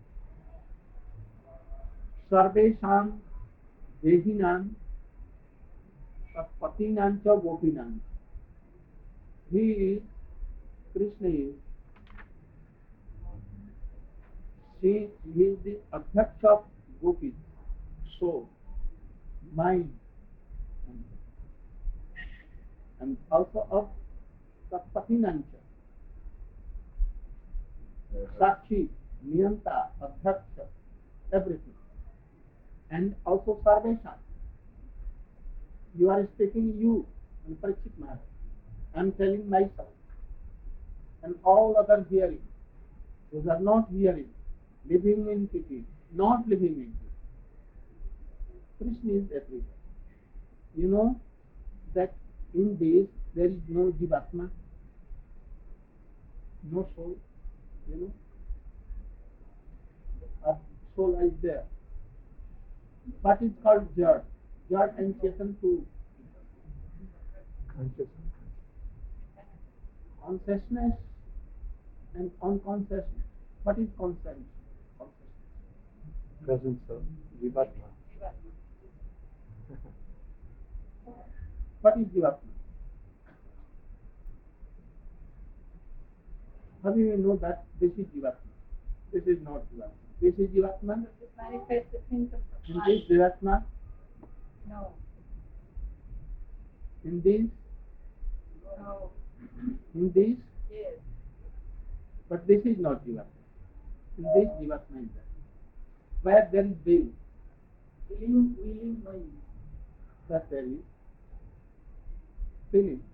Sarvesham Dehinam Patinam cha Gopinam. Krishna is the Adhyaksh of gopis, soul, mind, and also of Patinam cha. Sakshi, Niyanta, Adhyaksh, everything. And also Sarvesham. You are speaking you and Parikshit Maharaj. I am telling myself. And all other hearing. Those are not hearing. Living entity. Not living entity. Krishna is everywhere. You know that in this there is no Jivatma. No soul. You know. Our soul is there. What is called Jad? Jad and Chetan too Conscious. Consciousness and unconsciousness. What is consciousness? Presence of Jivatma. What is Jivatma? How do you know that this is Jivatma? This is not Jivatma. This is Jivatma. Manifest the things of the In this Jivatma. No. In this. No. In this. Yes. But this is not Jivatma. In this Jivatma is there. Where there is will. Willing, knowing. That there is feeling.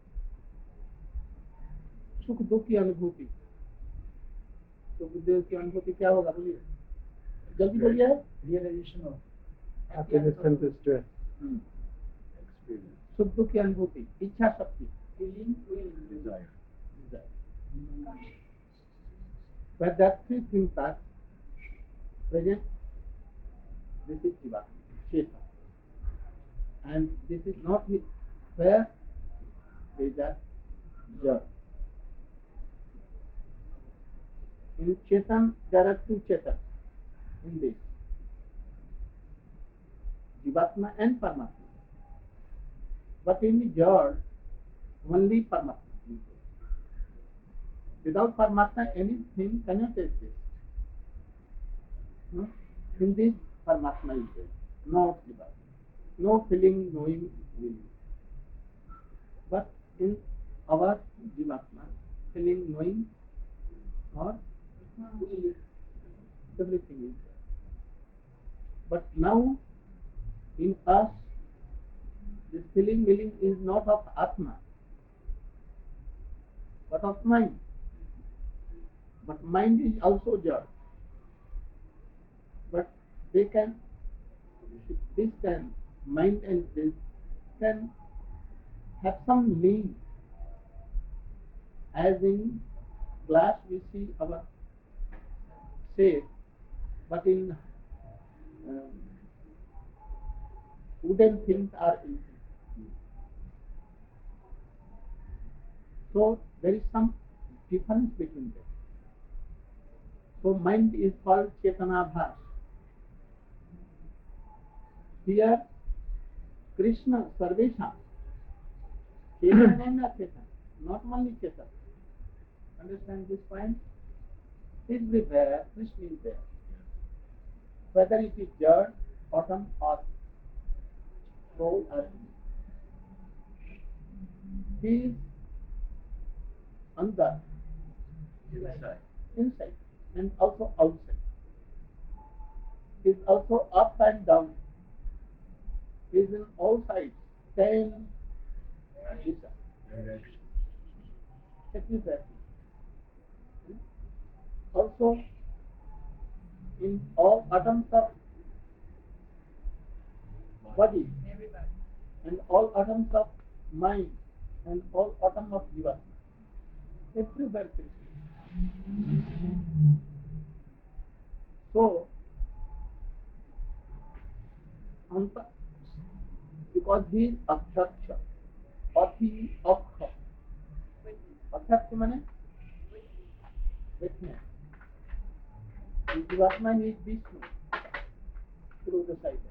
सुख दुख की अनुभूति. सुख दुख की अनुभूति क्या होगा बोलिए. जल्दी बोलिए. Realization of happiness and distress. Experience. सुख दुख की अनुभूति. इच्छा शक्ति. Feeling, will, desire. Where that three things are present, this is Jivatma, Chetan. And this is not where there is a Jad. In Chetan, there are two Chetans in this. Jivatma and Paramatma. But in the Jad, only Paramatma. Without Paramatma, anything cannot exist. In this, Paramatma is there, not Jivatma. No feeling, knowing, willing. But in our Jivatma, feeling, knowing, or willing, everything is there. But now, in us, this feeling, willing is not of Atma, but of mind. But mind is also Jad. But they can, this can, mind and this can have some link. As in glass we see our shape, but in wooden things are empty. So there is some difference between them. So mind is called Chetanabhas. Here, Krishna, Sarvesha, Chetan and Achetan, not only Chetan. Understand this point? Everywhere, Krishna is there. Whether it is Jad, Atom, or soul, or he is under, inside, and also outside. He is also up and down. He is in all sides, 10 directions. Exactly. Also, in all atoms of body, and all atoms of mind, and all atoms of Jivatma, everywhere Krishna. So, because he is Akshaksha, or he is Aksha. Akshaksha means witness. In Jivatma he is Vishnu, through the side.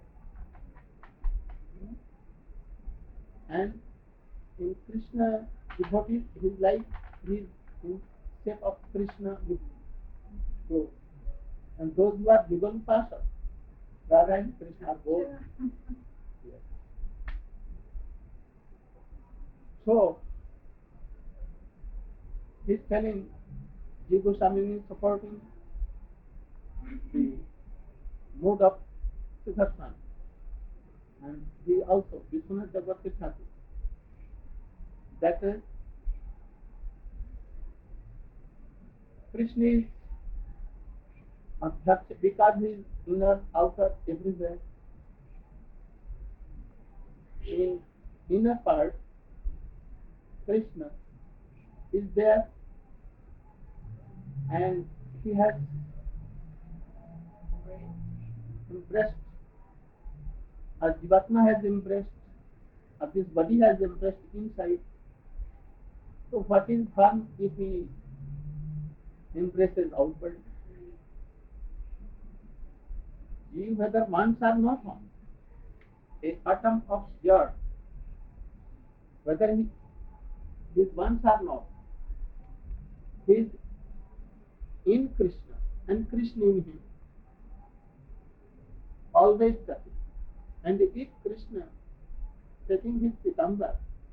And in Krishna devotee, his life is in shape of Krishna with so, and those who are Yugal Pasha, Radha and Krishna are both. Yes. So, he is telling Jiva Goswami is supporting the mode of Siddhartha, and he also, Vishwanath Chakravarti Thakur, that Krishna is Adhyaksha, because he is inner, outer, everywhere. In inner part, Krishna is there, and he has impressed, as Jivatma has impressed, as this body has impressed inside So what is fun if he impresses outward? See whether ones are not one. A atom of jar, whether his ones are not, he is in Krishna and Krishna in him, always touching. And if Krishna taking his pitambar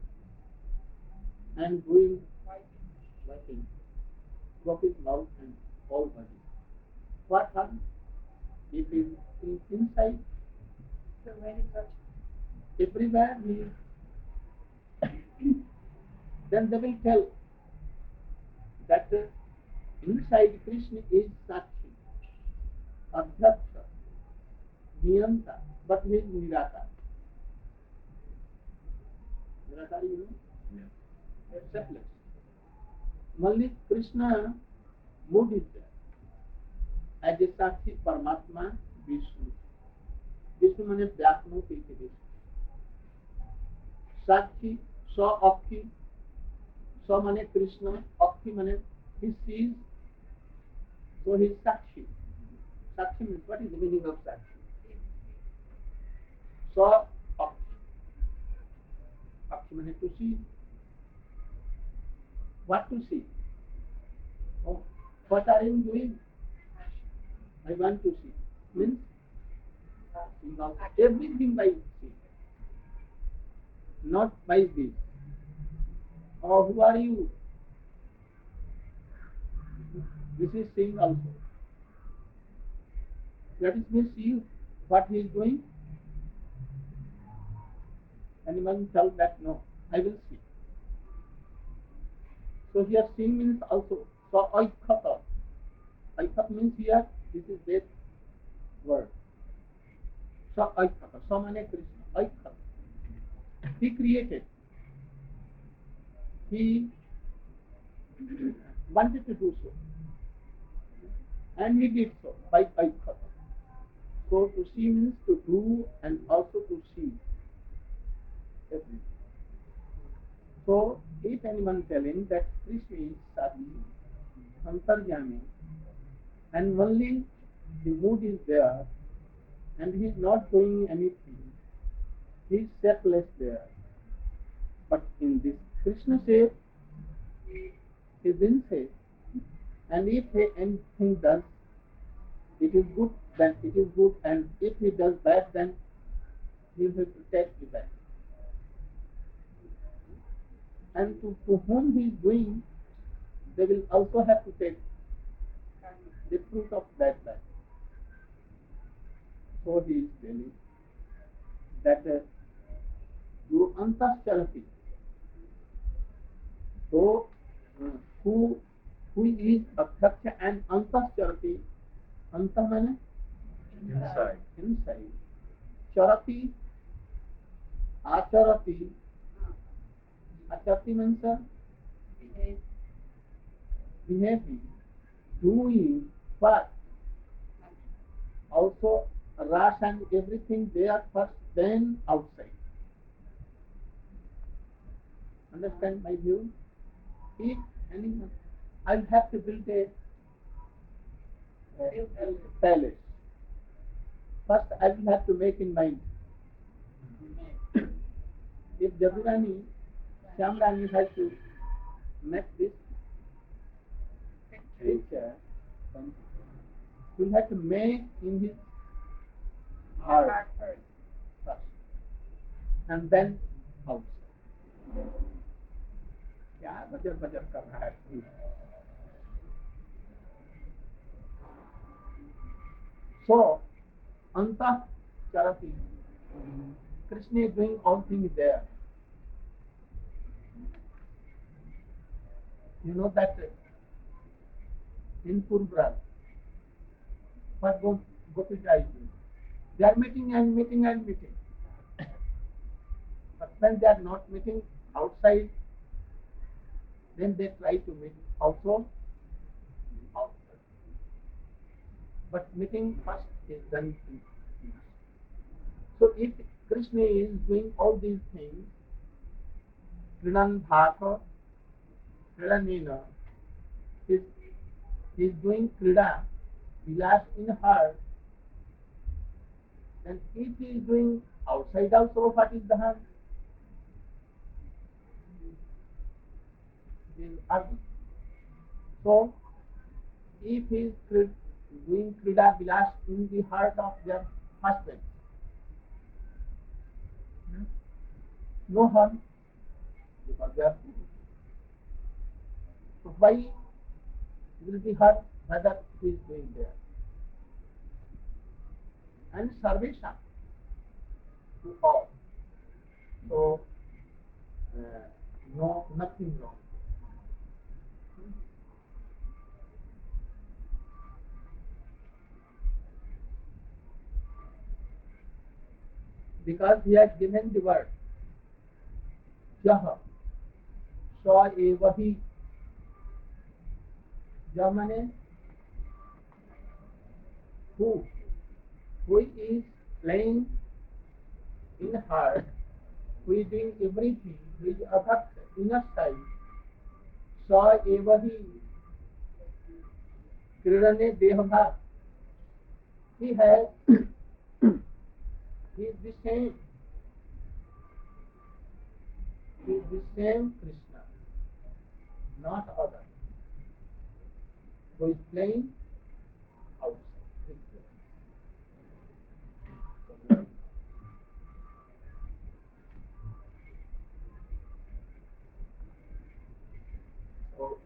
and doing wiping of his mouth and all body, what happens? If he is inside, So when it touches, everywhere he is, then they will tell that inside Krishna is Sakshi, Adhyaksha, Niyanta, but he is Nirakar. Nirakar, you know? Yeah. Selfless. Only Krishna mood is there. As a Sakshi Paramatma Vishnu. Vishnu means Vyapno Piti Vishnu. Sakshi, Sa Akhi, Sa means Krishna, Akhi means he sees, so he is Sakshi. Sakshi means, what is the meaning of Sakshi? Sa Akhi. Akhi means to see. What to see? Oh, what are you doing? I want to see. Means everything by see, not by this. Oh, who are you? This is seeing also. Let me see what he is doing. Anyone tell that no, I will see. So here seeing means also. So Aikata. Aikata means here, this is that word. So Aikata. So means Krishna. Aikata. He created. He wanted to do so. And he did so by Aikata. So to see means to do and also to see everything. So if anyone telling that Krishna is Sakshi, Antaryami, and only the mood is there, and he is not doing anything, he is selfless there. But in this Krishna says, he didn't say, and if he anything does, it is good, then it is good, and if he does bad, then he will protect the bad. And to whom he is doing, they will also have to take the fruit of that bad. So he is telling that you antascharati. So who is Adhyaksha and antascharati? Anta means Inside. inside. Charati, acharati. Acharati means behaving, doing, but also rush and everything there first, then outside. Understand my view? If anyone, I'll have to build a palace. First, I will have to make in mind. If Jadurani, Shyamrani has to make this picture, he'll have to make in his heart first, and then outside. क्या बजर बजर कर रहा है? So, Anta Charati, Krishna is doing all things there. You know that in Purbraj, what Gopika is doing? They are meeting and meeting and meeting. But when they are not meeting outside, then they try to meet also outside. But meeting first is done. So if Krishna is doing all these things, Krinan Bhata, Kridanena is doing Krida, Vilas in her, and if he is doing outside also, what is the harm? It is ugly. So, if he is doing Krida Vilas in the heart of their husband, no harm, because they are food. So why will be hurt whether he is doing there? And salvation to all. So, no, nothing wrong. Because he has given the word, Yah, Sa Evahi, Yah means who is playing in heart, who is doing everything, who is abhakt, inner side, Sa Evahi, Kridane Dehabha, he has, he is the same. He is the same Krishna, not other, who is playing outside. So,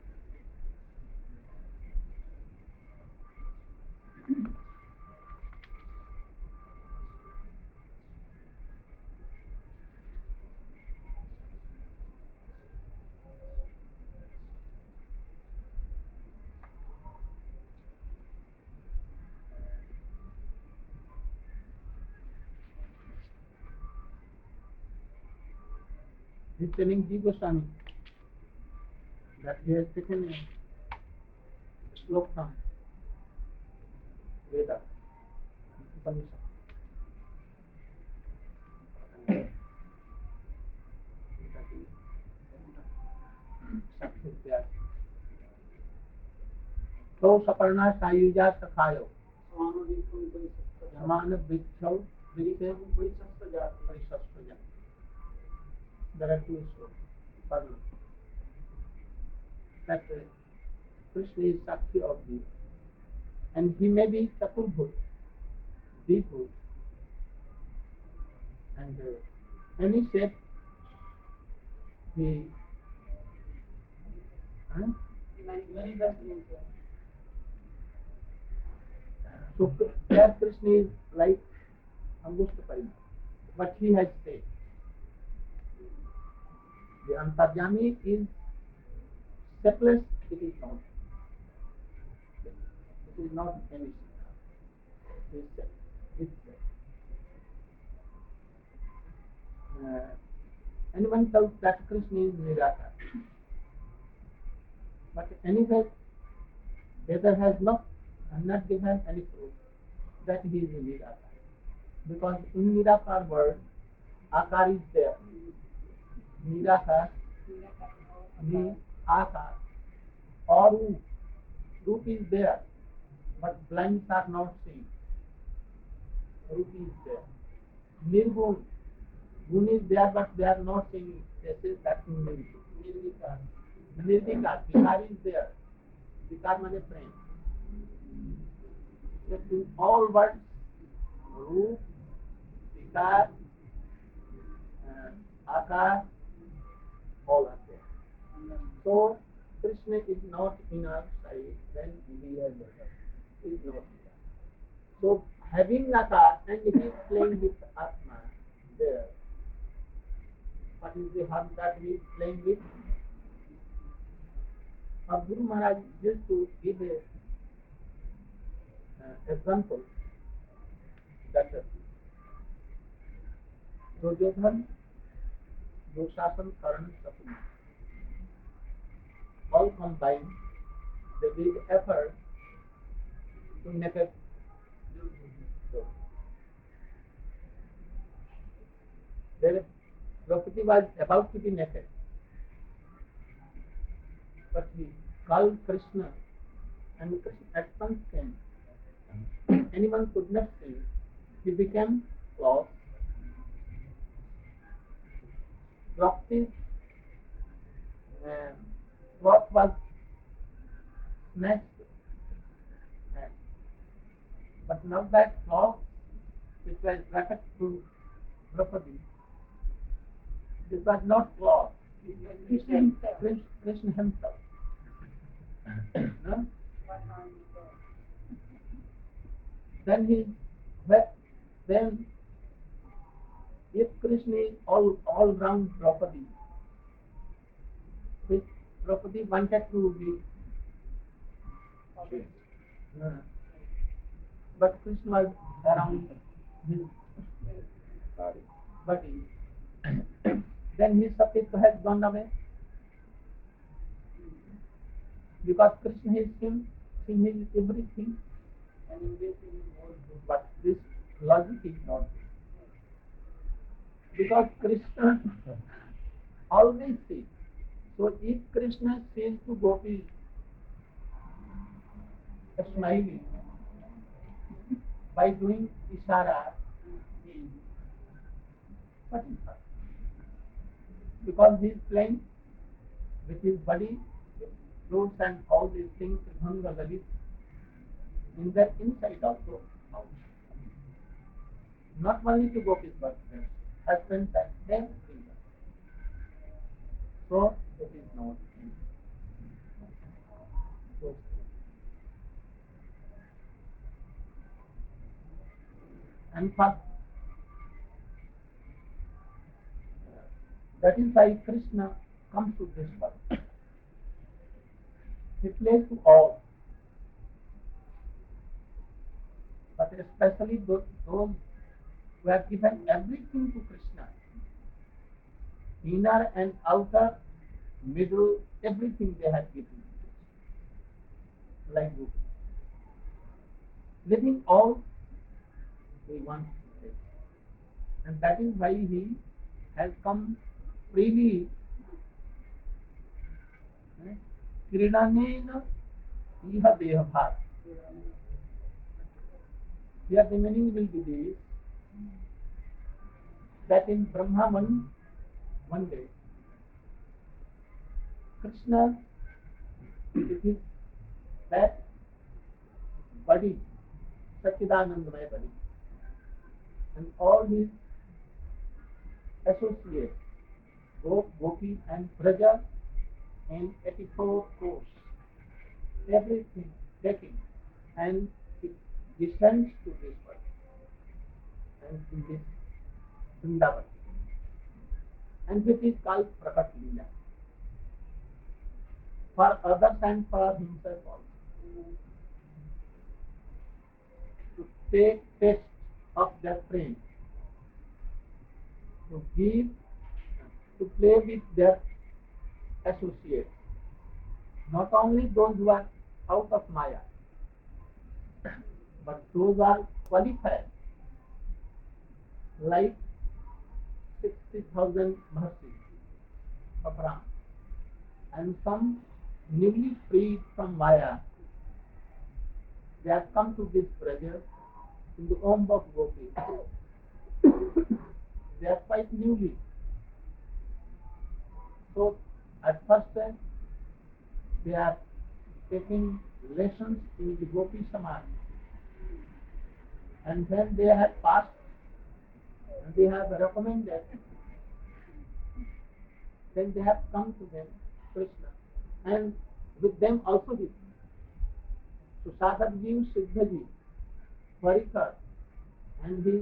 he's telling Ji Goswami that he has taken a slok from Veda, Upanishad. So Saparna Sayuja Sakhayo Samana Bhikshau Bhikshau Parisasya. There are two slokas. That Krishna is Sakshi of thee, and he may be Chaturбhut, Dibhut, and any shape he so there Krishna is like Angushta Parima, but he has said the Antarjami is shapeless, it is not. It is not anything. It is shape. It's anyone tells that Krishna is Nirakar. But anyway, Veda has not given any proof that he is Nirakar. Because in Nirakar word, Akar is there. Nirakar, Ni, Akar, or Roop. Roop is there, but blinds are not seen. Roop is there. Nirgun, Gun is there, but they are not seen. They say that Nirvikar. Nirvikar, Vikar is there. Vikar means friend. But in all words, Roop, Vikar, Akar, all are there. So Krishna is not in our side, then we are better. He is not there. So having Akar and he is playing with Atma there. What is the harm that he is playing with? Our Guru Maharaj used to give a example that Duryodhan, Dushasan, Karna, Shakuni, all combined, they did effort to make a Draupadi was about to be naked. but he called Krishna, and Krishna at once came. Anyone could not see. He became lost. Draupadi's cloth was snatched. But now that cloth which was wrapped to Draupadi, this was not cloth. Krishna himself. No? Then if Krishna is all round Draupadi, which Draupadi wanted to be, but Krishna was around his body. Then his Satitva has gone away because Krishna is him, seeing his everything, and in this he is more good. But this logic is not good. Because Krishna always sees. So if Krishna says to gopis, smiling, by doing ishara, what is that? Because he is playing with his body, with fruits and all these things, Bhanga Lalit, in their inside also out. Not only to gopis but their husbands and everything. So it is not those things. And first, that is why Krishna comes to this world. He plays to all, but especially those who have given everything to Krishna, inner and outer, middle, everything they have given to Krishna. Like Gopis. Living all, they want to take. And that is why he has come freely. Kridanena iha dehabhat. Here the meaning will be this, that in Brahman one day, Krishna with his that body, Satchidanandamaya body, and all his associates, Gopi and Braja and 84 course, everything taking, and it descends to this world and in this Vrindavan, and which is called Prakat Leela, for others and for himself also, to take taste of their prem, to give, to play with their associates, not only those who are out of Maya, but those are qualified, like 60,000 Maharshis of Ram, and some newly freed from Maya. They have come to this Braja in the womb of Gopi. They are quite newly. So at first they are taking lessons in the Gopi Samaj, and when they have passed and they have recommended, then they have come to them, Krishna, and with them also his Susadabji, Siddhaji, Parikar, and his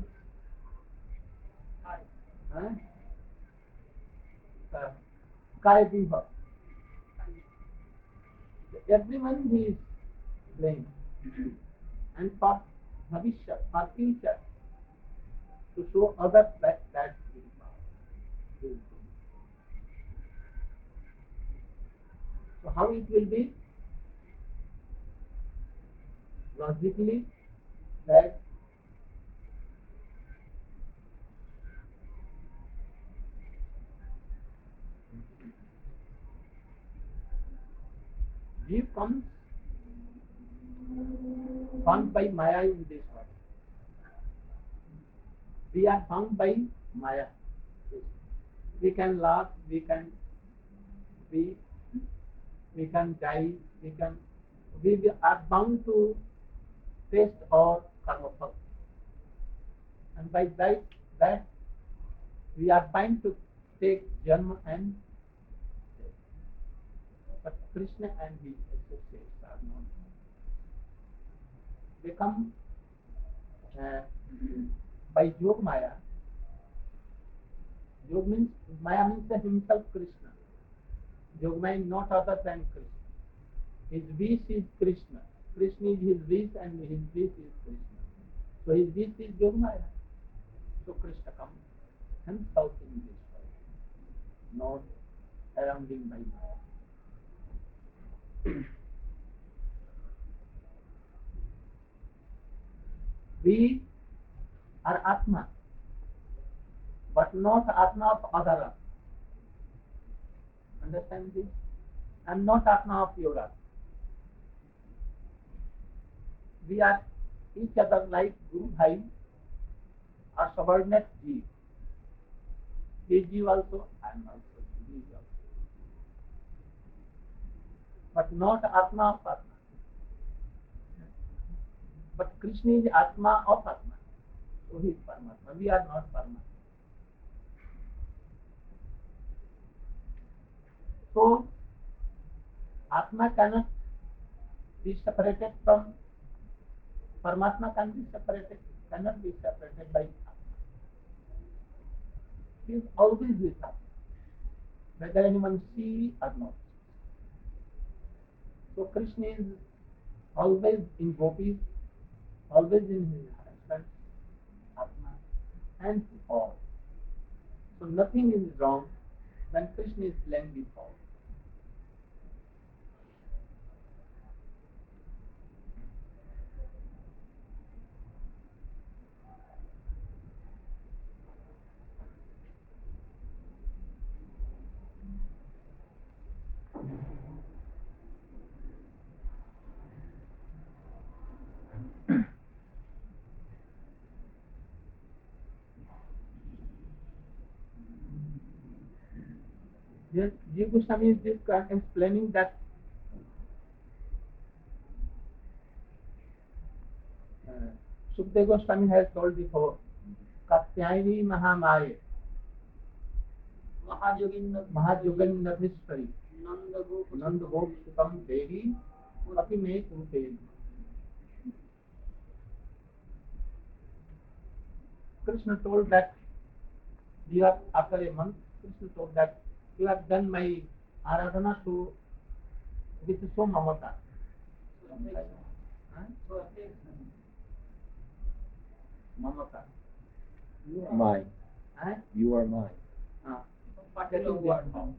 Kaya. Everyone he is playing, and for Bhavishya, for future, to show others that he is power. So how it will be? Logically, that Jiv comes bound by Maya in this world. We are bound by Maya. We can laugh, we can be, we can die, we are bound to taste our karma phala. And by that we are bound to take janma and death. But Krishna and his associates are not. They come by Yog Maya. Yog means, Maya means that himself Krishna. Yog Maya is not other than Krishna. His wish is Krishna. Krishna is his wish and his wish is Krishna. So his wish is Yog Maya. So Krishna comes himself in this world, not surrounding by Maya. We are Atma, but not Atma of other Atma. Understand this? I am not Atma of your Atma. We are each other like Guru Bhai or subordinate Jeev. He is Jeev also, I am also Jeev also. But not Atma of Atma. But Krishna is Atma of Atma. So he is Paramatma. We are not Paramatma. So Atma cannot be separated from Paramatma, cannot be separated by Atma. He is always with us, whether anyone see or not. So Krishna is always in gopis, always in his husband, Atma, and all. So nothing is wrong when Krishna is playing with all. Yes, Jiva Goswami is just explaining that Sukadeva Goswami has told before, Katyayani Mahamaye, Mahajoginnathishwari, Nanda Gop Sukam Devi, Api Me Kutevi. Krishna told that you have, after a month, Krishna told that you have done my aradhana to with so mamata. Mamata. You are mine. You are mine. That is their form.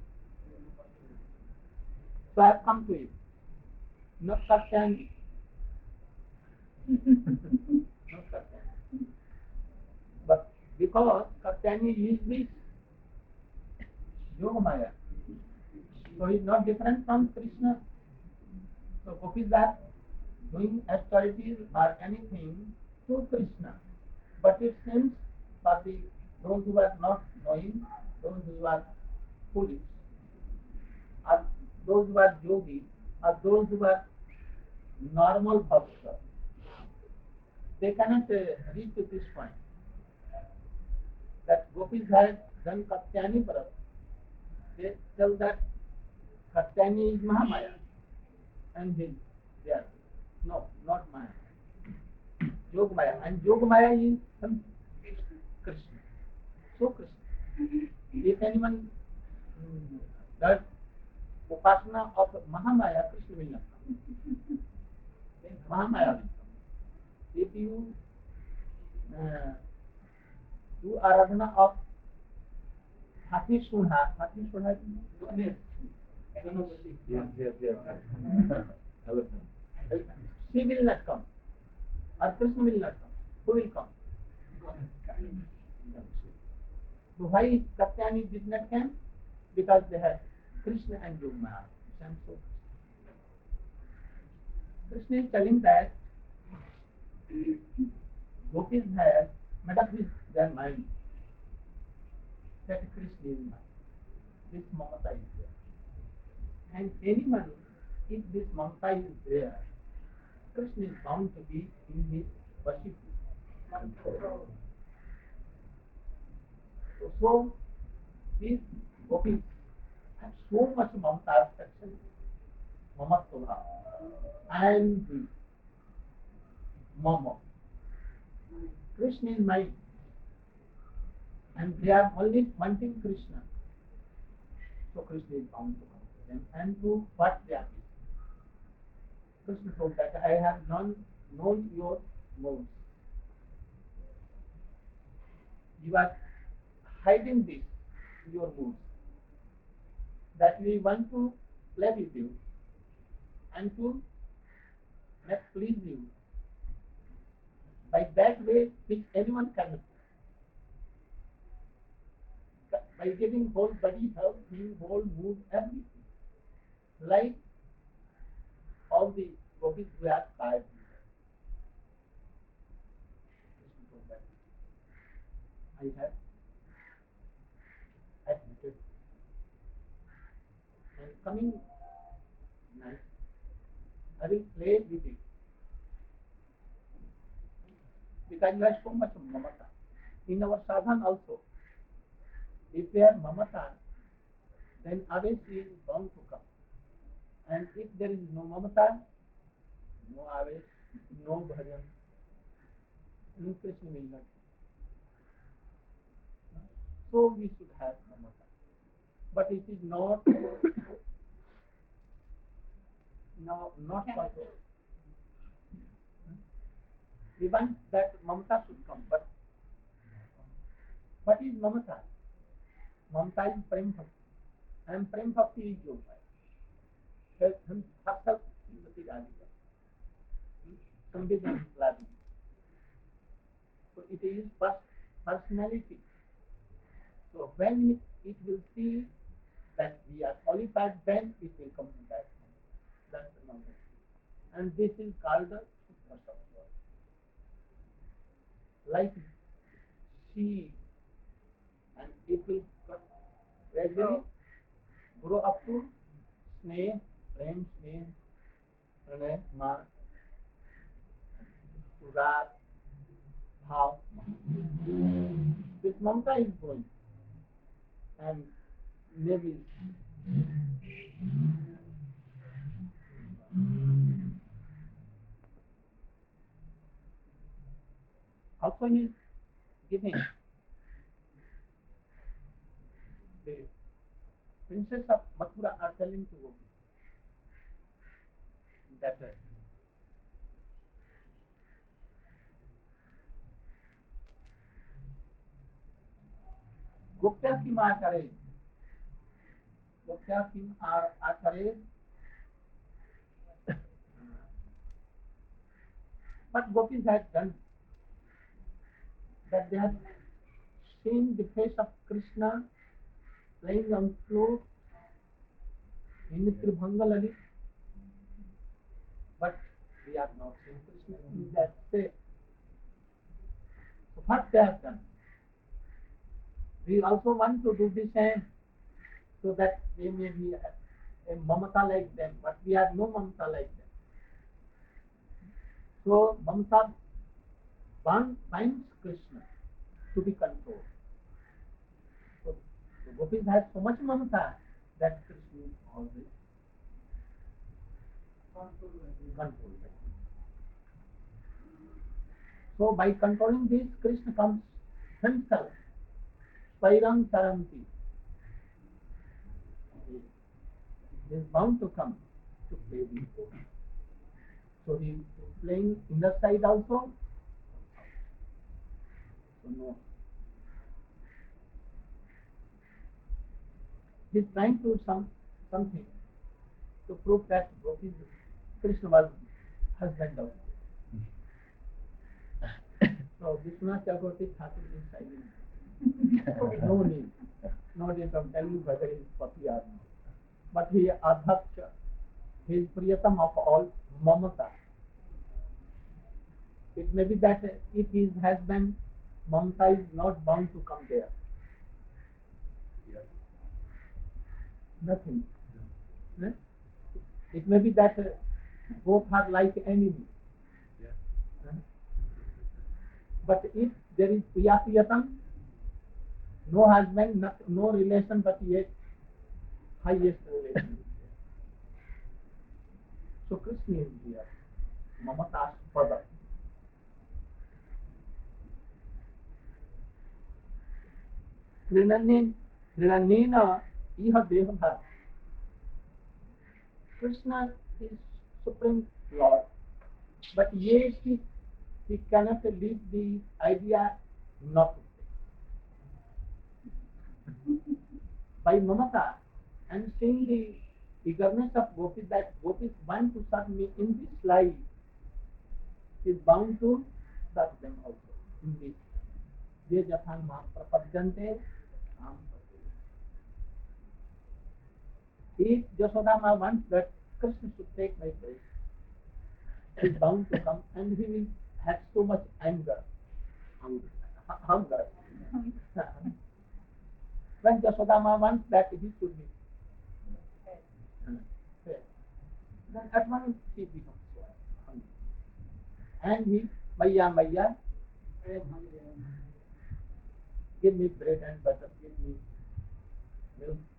So I have come to you. Not Katyayani. Not Katyayani. But because Katyayani is with Yogamaya, so he is not different from Krishna. So gopis are doing austerities or anything to Krishna. But it seems for those who are not knowing, those who are foolish, or those who are yogis, or those who are normal bhakta, they cannot reach to this point. That gopis have done Katyayani Bharat. They tell that Katyayani is Mahamaya and they are no, not Maya. Yogamaya, and Yogamaya is Krishna. So Krishna. If anyone does Upasana of Mahamaya, Krishna will not come. Mahamaya will come. If you do Aradhana of Hathi Sudha, Yes. Elephant. she will not come. Or Krishna will not come. Who will come? So why Katyayani did not come? Because they have Krishna and Yogamaya. Krishna is telling that gopis have made up with their mind that Krishna is mine. This mamata is there. And anyone, if this mamata is there, Krishna is bound to be in his worship. So these gopis have so much mamata affection, mamatva. I am the mama. Krishna is mine. And they are only wanting Krishna. So Krishna is bound to come to them and do what they are doing. Krishna told that I have known your modes. You are hiding this, your moods. That we want to play with you and to please you by that way which anyone cannot. By giving whole body, health, whole mood, everything. Like all the gopis who are tired. I have admitted. And coming night, I will play with it. Because you have so much mamata. In our sadhana also, if we have mamata, then Avesh is bound to come. And if there is no mamata, no Avesh, no bhajan, no Krishna will not. So we should have mamata. But it is not possible. We want that mamata should come, but what is mamata? Mamata is prem bhakti, and prem bhakti is yoga. हम सब श्रीमती राधिका संविधान लादी. So it is personality. So when it will see that we are qualified, then it will come to that. That's the number. And this is called the Sutra. Like seed, and it will gradually grow up to sneh, prem, sneh, pranay, ma, rag, bhav. This mamata is growing, and maybe also he is giving the princess of Mathura are telling to go that Gupta ki maa kare, Gupta ki maa kare, but gopis had done that they have seen the face of Krishna playing on flute in Tribhanga, but we are not seeing Krishna in that state. So what they have done? We also want to do the same, so that they may be a mamata like them, but we have no mamata like them. So mamata binds Krishna to be controlled. So the gopis have so much mamata that Krishna is always controlled. So by controlling this, Krishna comes himself. Spairam Saranti. He is bound to come to play with you. So he is playing inner side also. So no. He is trying to something to prove that Krishna was husband of. So Vishwanath Chakravarti Thakur is silent. No need of telling whether he is pati or not. But he is Adhaksha. He is Priyatam of all mamata. It may be that if his husband, Mamta is not bound to come there. Nothing. Eh? It may be that both are like enemies. Eh? But if there is Priyapriyatam, no husband, no relation, but yet highest relation. So Krishna is here, Mamata's father. Hrinanena iha deha. Krishna is Supreme Lord, but yet he cannot leave the idea not to say. By Mamata, and seeing the eagerness of Gopis, that Gopis want to serve me in this life, is bound to serve them also in this. Ye jathan maam prapadyante am prapadyante. If Jasodama wants that Krishna should take my place, he is bound to come, and he will have so much anger, hunger. When Jasodama wants that he should be fed, then at once he becomes so hungry. And he, Maya, give me bread and butter, give me milk.